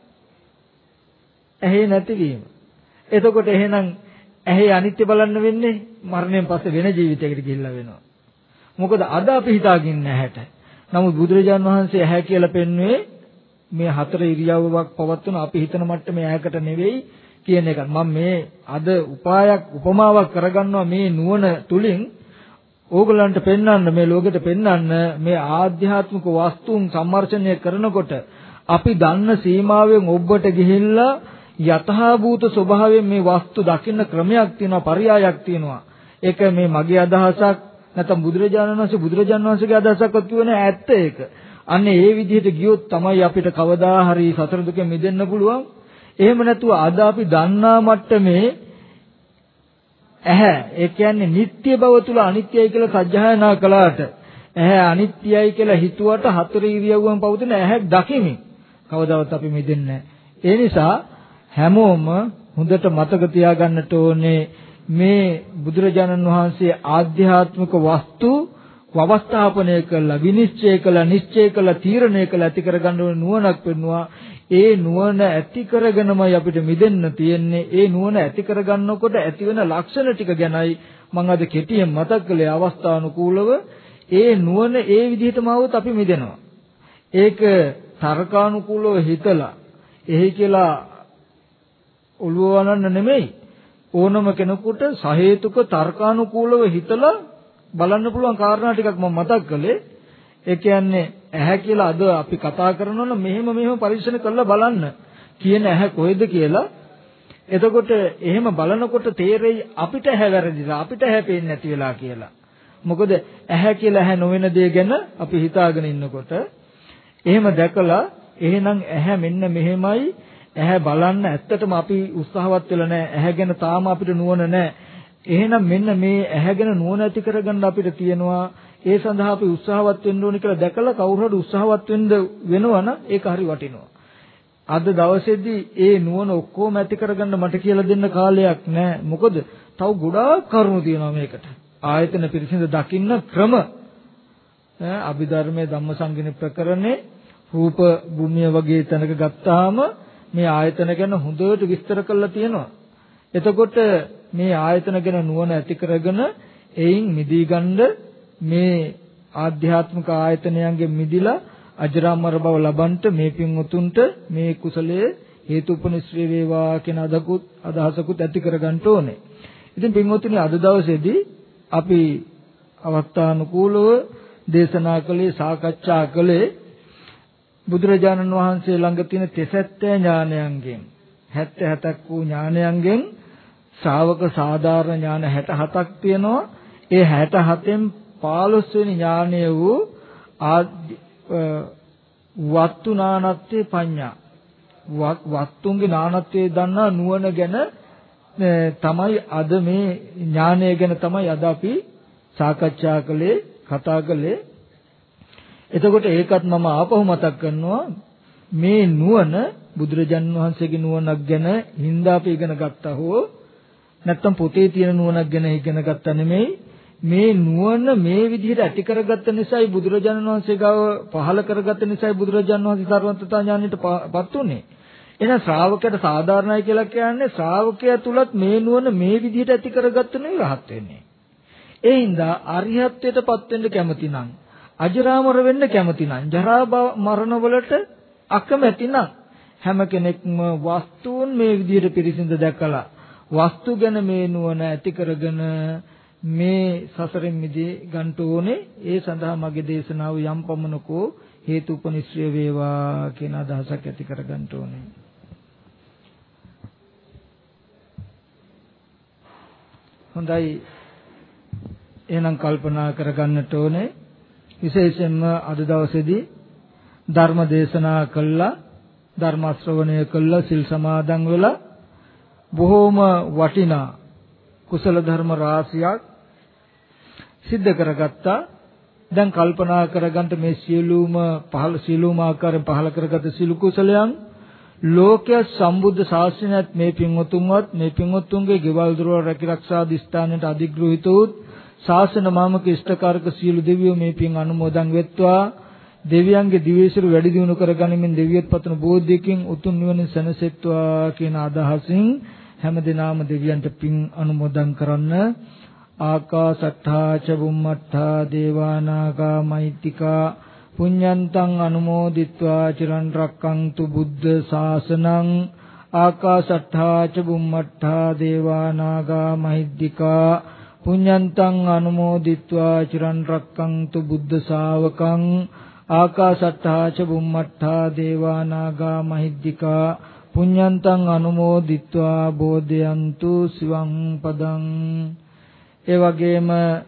ඇහි නැතිවීම. එතකොට එහෙනම් ඇහි අනිත්‍ය බලන්න වෙන්නේ මරණයෙන් පස්සේ වෙන ජීවිතයකට ගිහිල්ලා වෙනවා. මොකද අද අපි හිතාගෙන ඇහැට. නමුත් බුදුරජාණන් වහන්සේ ඇහැ කියලා පෙන්වුවේ මේ හතර ඉරියව්වක් පවත්වන අපි හිතන මට්ටමේ ඇහැකට නෙවෙයි කියන එක. මම මේ අද උපමාවක් කරගන්නවා මේ නුවණ තුලින් ඕගලන්ට පෙන්වන්න, මේ ලෝකෙට පෙන්වන්න මේ ආධ්‍යාත්මික වස්තුන් සම්මර්ෂණය කරනකොට අපි දන්න සීමාවෙන් ඔබට ගිහිල්ලා යථාභූත ස්වභාවයෙන් මේ වස්තු දකින්න ක්‍රමයක් තියෙනවා, පරයයක් තියෙනවා. ඒක මේ මගේ අදහසක් නැත්නම් බුදුරජාණන් වහන්සේගේ අදහසක්වත් කියව නෑ, ඇත්ත ඒක. අන්න ඒ විදිහට ගියොත් තමයි අපිට කවදා හරි සතර දුකෙන් මිදෙන්න පුළුවන්. එහෙම නැතුව අද අපි දන්නා මට්ටමේ ඇහැ, ඒ කියන්නේ නিত্য බව තුල අනිත්‍යයි කියලා සත්‍යයනා කළාට, ඇහැ අනිත්‍යයි කියලා හිතුවට හතර ඉරියව්වෙන් පවතින ඇහැක් දකිමින් කවදාවත් අපි මිදෙන්නේ නැහැ. ඒ නිසා හැමෝම හොඳට මතක තියාගන්නට ඕනේ මේ බුදුරජාණන් වහන්සේ ආධ්‍යාත්මික වස්තු වවස්ථාපනය කළා, විනිශ්චය කළා, නිශ්චය කළා, තීරණය කළා ඇති කරගන්න ඕන නුවණක් වෙනවා. ඒ නුවණ ඇති කරගෙනමයි අපිට මිදෙන්න තියෙන්නේ. ඒ නුවණ ඇති කරගන්නකොට ඇති වෙන ලක්ෂණ ටික ගැනයි මම අද කෙටියෙන් මතක් කළේ අවස්ථානුකූලව. ඒ නුවණ ඒ විදිහටම આવොත් අපි මිදෙනවා. ඒක තර්කානුකූලව හිතලා එහි කියලා ඔළුව වනන්න නෙමෙයි. ඕනම කෙනෙකුට සහේතුක තර්කානුකූලව හිතලා බලන්න පුළුවන් කාරණා ටිකක් මම මතක් කළේ. ඒ කියන්නේ ඇහැ කියලා අද අපි කතා කරනවා නම් මෙහෙම පරීක්ෂණ කරලා බලන්න කියන ඇහැ කොහෙද කියලා. එතකොට එහෙම බලනකොට තේරෙයි අපිට ඇහැ වැරදිලා, අපිට ඇහැ පේන්නේ නැති වෙලා කියලා. මොකද ඇහැ කියලා ඇහැ නොවන දේ ගැන අපි හිතාගෙන ඉන්නකොට එහෙම දැකලා එහෙනම් ඇහැ මෙන්න මෙහෙමයි, ඇහැ බලන්න ඇත්තටම අපි උත්සාහවත් වෙලා නැහැ. ඇහැ ගැන තාම අපිට නුවණ නැහැ. එහෙනම් මෙන්න මේ ඇහැ ගැන නුවණ ඇති කරගන්න අපිට තියෙනවා. ඒ සඳහා අපි උත්සාහවත් වෙන්න ඕනේ කියලා දැකලා කවුරු හරි උත්සාහවත් වෙනවා නම් ඒක හරි වටිනවා. අද දවසේදී ඒ නුවණ ඔක්කොම ඇති කරගන්න මට කියලා දෙන්න කාලයක් නැහැ. මොකද තව ගොඩාක් කරුණු තියෙනවා මේකට. ආයතන පිරිසිදු දකින්න ක්‍රම. අභිධර්මයේ ධම්මසංගිනි ප්‍රකරණේ රූප භූමිය වගේ තැනක ගත්තාම මේ ආයතන ගැන හොඳට විස්තර කරලා තියෙනවා. එතකොට මේ ආයතන ගැන නුවණ ඇති කරගෙන එයින් මිදී ගන්න මේ ආධ්‍යාත්මික ආයතනයන්ගෙන් මිදිලා අජරාමර බව ලබන්නට මේ පින්වතුන්ට මේ කුසලයේ හේතුපනිශ්‍රේ වේවා කියන අදහසකුත් ඇති කරගන්න ඕනේ. ඉතින් පින්වතුනි අද දවසේදී අපි අවස්ථානුකූලව දේශනා කළේ සාකච්ඡා කළේ බුදුරජාණන් වහන්සේ ළඟ තියෙන තෙසැත්තෑ ඥානයන්ගෙන් 77ක් වූ ඥානයන්ගෙන් ශ්‍රාවක සාධාරණ ඥාන 67ක් තියෙනවා. ඒ 67න් 15 වෙනි ඥානය වූ වත්තු නානත්වේ පඤ්ඤා. වත්තුන්ගේ නානත්වයේ දන්නා නුවණ ගැන තමයි අද මේ ඥානය ගැන තමයි අද අපි සාකච්ඡා කළේ, කතා කළේ. එතකොට ඒකත් මම ආපහු මතක් කරනවා. මේ නුවණ බුදුරජාණන් වහන්සේගේ නුවණක් ගැන හින්දා අපි ඉගෙන ගත්තා හෝ නැත්නම් පොතේ තියෙන නුවණක් ගැන ඉගෙන ගත්තා නෙමෙයි. මේ නුවණ මේ විදිහට ඇති කරගත්ත නිසායි බුදුරජාණන් වහන්සේ ගාව පහළ කරගත්ත නිසායි බුදුරජාණන් වහන්සේ සර්වඥතා ඥානයටපත් උනේ. එහෙනම් ශ්‍රාවකයට සාධාරණයි කියලා කියන්නේ ශ්‍රාවකයා තුලත් මේ නුවණ මේ විදිහට ඇති කරගත්ත නෙවෙයි රහත් වෙන්නේ. ඒ හින්දා අරිහත්ත්වයටපත් වෙන්න කැමති නම්, අජරාමර වෙන්න කැමති නම්, ජරා මරණ වලට අකමැති නම් හැම කෙනෙක්ම වස්තුන් මේ විදිහට පිරිසිඳ දැකලා වස්තු ගැන මේ නුවණ ඇති කරගෙන මේ සසරෙන් මිදී ගන්න ඕනේ. ඒ සඳහා මගේ දේශනාව යම් පමණකෝ හේතුපනිශ්‍රය වේවා කියන අදහසක් ඇති කර ගන්න ඕනේ. හොඳයි. එහෙනම් කල්පනා කරගන්නට ඕනේ. විශේෂයෙන්ම අද දවසේදී ධර්ම දේශනා කළා, ධර්ම ශ්‍රවණය කළා, සිල් සමාදන් වෙලා බොහෝම වටිනා කුසල ධර්ම රාශියක් සිද්ධ කරගත්තා. දැන් කල්පනා කරගන්න මේ සියලුම ආකාරයෙන් පහල කරගත් සිළු කුසලයන් ලෝකයේ සම්බුද්ධ ශාසනයත් මේ පින්වතුන්වත් මේ පින්වතුන්ගේ ගෙවල් දොරවල් රැකිරක්ෂා දිස්ත්‍රාණයට අධිග්‍රහිත වූ ශාසන මාමක ඉෂ්ඨකාරක සියලු දෙවියෝ මේ පින් අනුමෝදන් වෙත්වා. දෙවියන්ගේ දිවයිසිරු වැඩි දියුණු කරගනිමින් දෙවියත් පතන බෝධියකින් උතුම් නිවනින් සැනසෙත්වා කියන අදහසින් හැම දිනම දෙවියන්ට පින් අනුමෝදන් කරන්න. ආකාසට්ඨා ච බුම්මට්ඨා දේවානාගා මෛත්‍තිකා පුඤ්ඤන්තං අනුමෝදිත්වා චිරන් රැක්කන්තු බුද්ධ ශාසනං. ආකාසට්ඨා ච බුම්මට්ඨා දේවානාගා මෛත්‍තිකා පුඤ්ඤන්තං අනුමෝදිත්වා චිරන් රැක්කන්තු බුද්ධ ශාවකං. ආකාසට්ඨා ච බුම්මට්ඨා දේවානාගා මහිද්దికා පුඤ්ඤන්තං අනුමෝදිත්වා බෝධයන්තු සිවං පදං. ඒ වගේම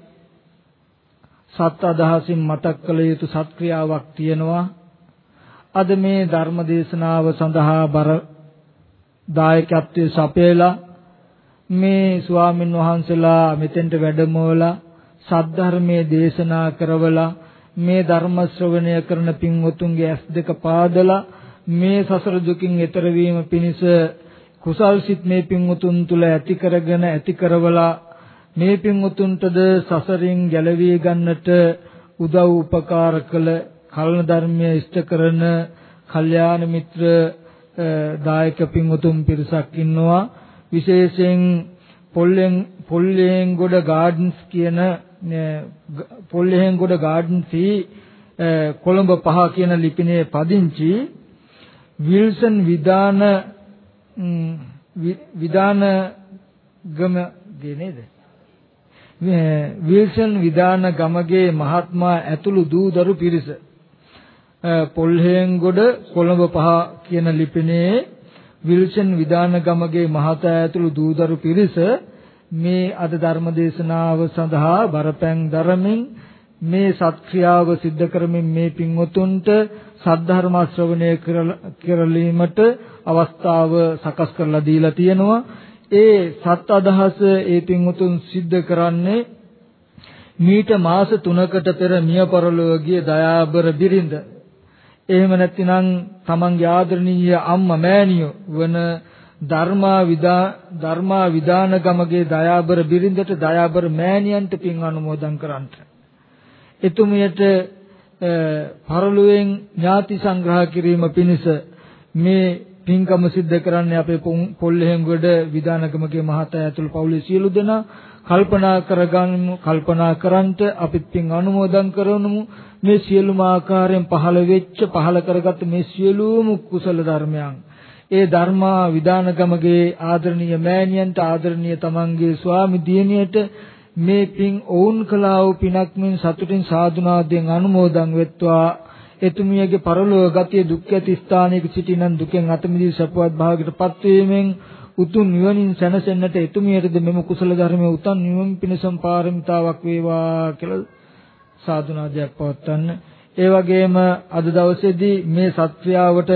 සත් අදහසින් මතක් කළ යුතු සත්ක්‍රියාවක් තියෙනවා. අද මේ ධර්ම දේශනාව සඳහා බර දායකත්වයේ සපයලා මේ ස්වාමින් වහන්සේලා මෙතෙන්ට වැඩමවලා සද්ධර්මයේ දේශනා කරවලා මේ ධර්ම ශ්‍රවණය කරන පින්වතුන්ගේ ඇස් දෙක පාදලා මේ සසර දුකින් එතර වීම පිණිස කුසල් සිත් මේ පින්වතුන් තුල ඇති කරගෙන ඇති කරවලා මේ පින්වතුන්ටද සසරින් ගැලවී ගන්නට උදව් උපකාර කළ කල්න ධර්මයේ ඉෂ්ට කරන කල්යාණ මිත්‍ර දායක පින්වතුන් පිරිසක් ඉන්නවා. විශේෂයෙන් පොල්ලෙන්ගොඩ ගාඩන්ස් කියන පොල්ලෙන්ගොඩ ගාඩන්සි කොළඹ 5 කියන ලිපිනේ පදිංචි විල්සන් විදාන ගම නේද? විල්සන් විදාන ගමගේ මහත්මයා ඇතුළු දූදරු පිරිස පොල්හෙන්ගොඩ කොළඹ 5 කියන ලිපිනේ විල්සන් විදාන ගමගේ මහතා ඇතුළු දූදරු පිරිස මේ අද ධර්ම දේශනාව සඳහා බරපැන් දරමින් මේ සත්ක්‍රියාව සිද්ධ කරමින් මේ පින්වතුන්ට සද්ධර්ම ශ්‍රවණය කරලීමට අවස්ථාව සකස් කරලා දීලා තියෙනවා. ඒ සත් අදහස ඒ පින්වතුන් සිද්ධ කරන්නේ මීට මාස 3කට පෙර මිය පරලොව ගිය දයාබර බිරිඳ. එහෙම නැත්නම් තමන්ගේ ආදරණීය අම්මා මෑණියෝ වන ධර්මා විදාන ගමගේ දයාබර බිරිඳට දයාබර මෑණියන්ට පින් අනුමෝදන් කරන්ට. එතුමියට පරලොවෙන් ඥාති සංග්‍රහ කිරීම පිණිස මේ පින්කම සිද්ධ කරන්නේ අපේ පොල්ලෙහෙන්ගොඩ විදානගමගේ මහතා ඇතුළු පවුලේ සියලු දෙනා. කල්පනා කරන්ට අපිත් පින් අනුමෝදන් කරනමු. මේ සියලුම ආකාරයෙන් පහළ කරගත් මේ සියලුම කුසල ධර්මයන් ඒ ධර්මා විදානගමගේ ආදරණීය මෑණියන්ට ආදරණීය තමන්ගේ ස්වාමි දියණියට මේ පින් ඔවුන් කළා වූ පිනක් මෙන් සතුටින් සාදුනාදයෙන් අනුමෝදන් වෙත්වා. එතුමියගේ පරලෝක ගතිය දුක් ඇති ස්ථානයක සිටිනන් දුකෙන් අත මිදී සපවත් භාගයටපත් වීමෙන් උතුම් නිවනින් සැනසෙන්නට එතුමියටද මෙම කුසල ධර්මයේ උතුම් නිවන පිණසම් පාරමිතාවක් වේවා කියලා සාදුනාදයක් පවත්වන්න. ඒ වගේම අද දවසේදී මේ සත්‍යාවට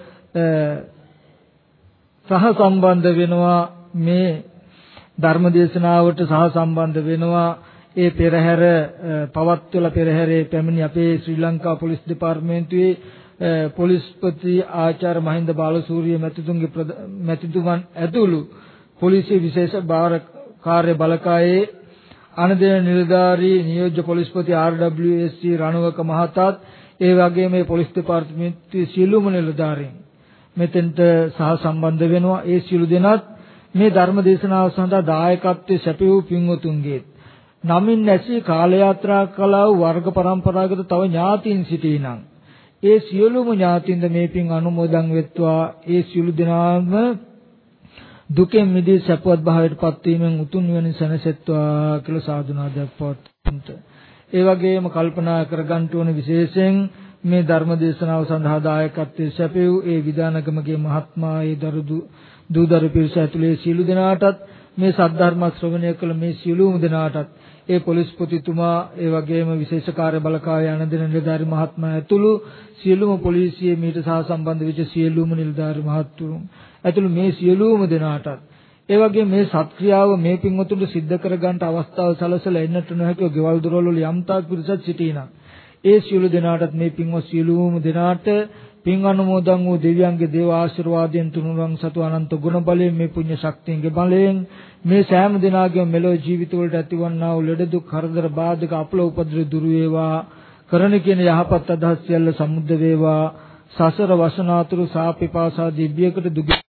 සහ සම්බන්ධ වෙනවා මේ ධර්ම දේශනාවට සහ සම්බන්ධ වෙනවා ඒ පෙරහැර පවත්වලා පෙරහැරේ පැමිණි අපේ ශ්‍රී ලංකා පොලිස් දෙපාර්තමේන්තුවේ පොලිස්පති ආචාර්ය මහින්ද බාලසූරිය මැතිතුමන් ඇතුළු පොලිසිය විශේෂ කාර්ය බලකායේ අනදෙන නිලධාරී නියෝජ්‍ය පොලිස්පති RWSC රණවක මහතාත් ඒ වගේම මේ පොලිස් දෙපාර්තමේන්තුවේ සියලුම නිලධාරීන් මෙතෙන්ට සහ සම්බන්ධ වෙනවා. ඒ සියලු දෙනාත් මේ ධර්ම දේශනාව සඳහා දායකත්වයේ සැපයූ පින්වතුන්ගේ නමින් නැසී කාල යාත්‍රා කළා වූ වර්ග પરම්පරාගත තව ඥාතීන් සිටිනම් ඒ සියලුම ඥාතීන්ද මේ පින් අනුමෝදන් වෙත්වා. ඒ සියලු දෙනාම දුකෙන් මිදී සැපවත් භාවයට පත්වීමෙන් උතුම් නිවන සැනසෙත්වා කියලා සාදුනාදයක් පවත්වන්නට. ඒ වගේම කල්පනා කරගන්න ඕන විශේෂයෙන් මේ ධර්ම දේශනාව සඳහා දායකත්වයේ සැපයූ ඒ විදානගමගේ මහත්මයා ඒ දූදරු පිරිස ඇතුළේ සියලු දෙනාටත් මේ සද්ධර්ම ශ්‍රවණය කළ මේ සියලුම දෙනාටත් ඒ පොලිස්පතිතුමා ඒ වගේම විශේෂ කාර්ය බලකාවේ අනදෙන නිලධාරි මහත්මයා ඇතුළු සියලුම පොලිසියේ මීට සහ සම්බන්ධ වෙච්ච සියලුම නිලධාරි මහත්තුරුන් ඇතුළු මේ සියලුම දෙනාටත් ඒ වගේම මේ සත්ක්‍රියාව මේ පින්වතුන්ට සිද්ධ කරගන්න අවස්ථාව සැලසලා එන්නට නොහැකිව ගෙවල් දොරවල් වල යම් තාක් පිරිසක් සිටිනා. ඒ සියලු දෙනාටත් මේ පින්වත් සියලුම දෙනාට පින් අනුමෝදන් වූ දෙවියන්ගේ දේව ආශිර්වාදයෙන් තුනුරුවන් සතු අනන්ත ගුණ බලයෙන් මේ පුණ්‍ය ශක්තියගේ බලයෙන් මේ සෑම දිනාගේම මෙලොව ජීවිතවලට ඇතිවන්නා වූ ලෙඩ දුක් කරදර බාධක අපල උපද්‍ර දුරු වේවා. කරන කියන යහපත් අදහස් සියල්ල සමුද්ද වේවා. සසර වසනාතුරු සාපිපාසා දිව්‍යකට දුක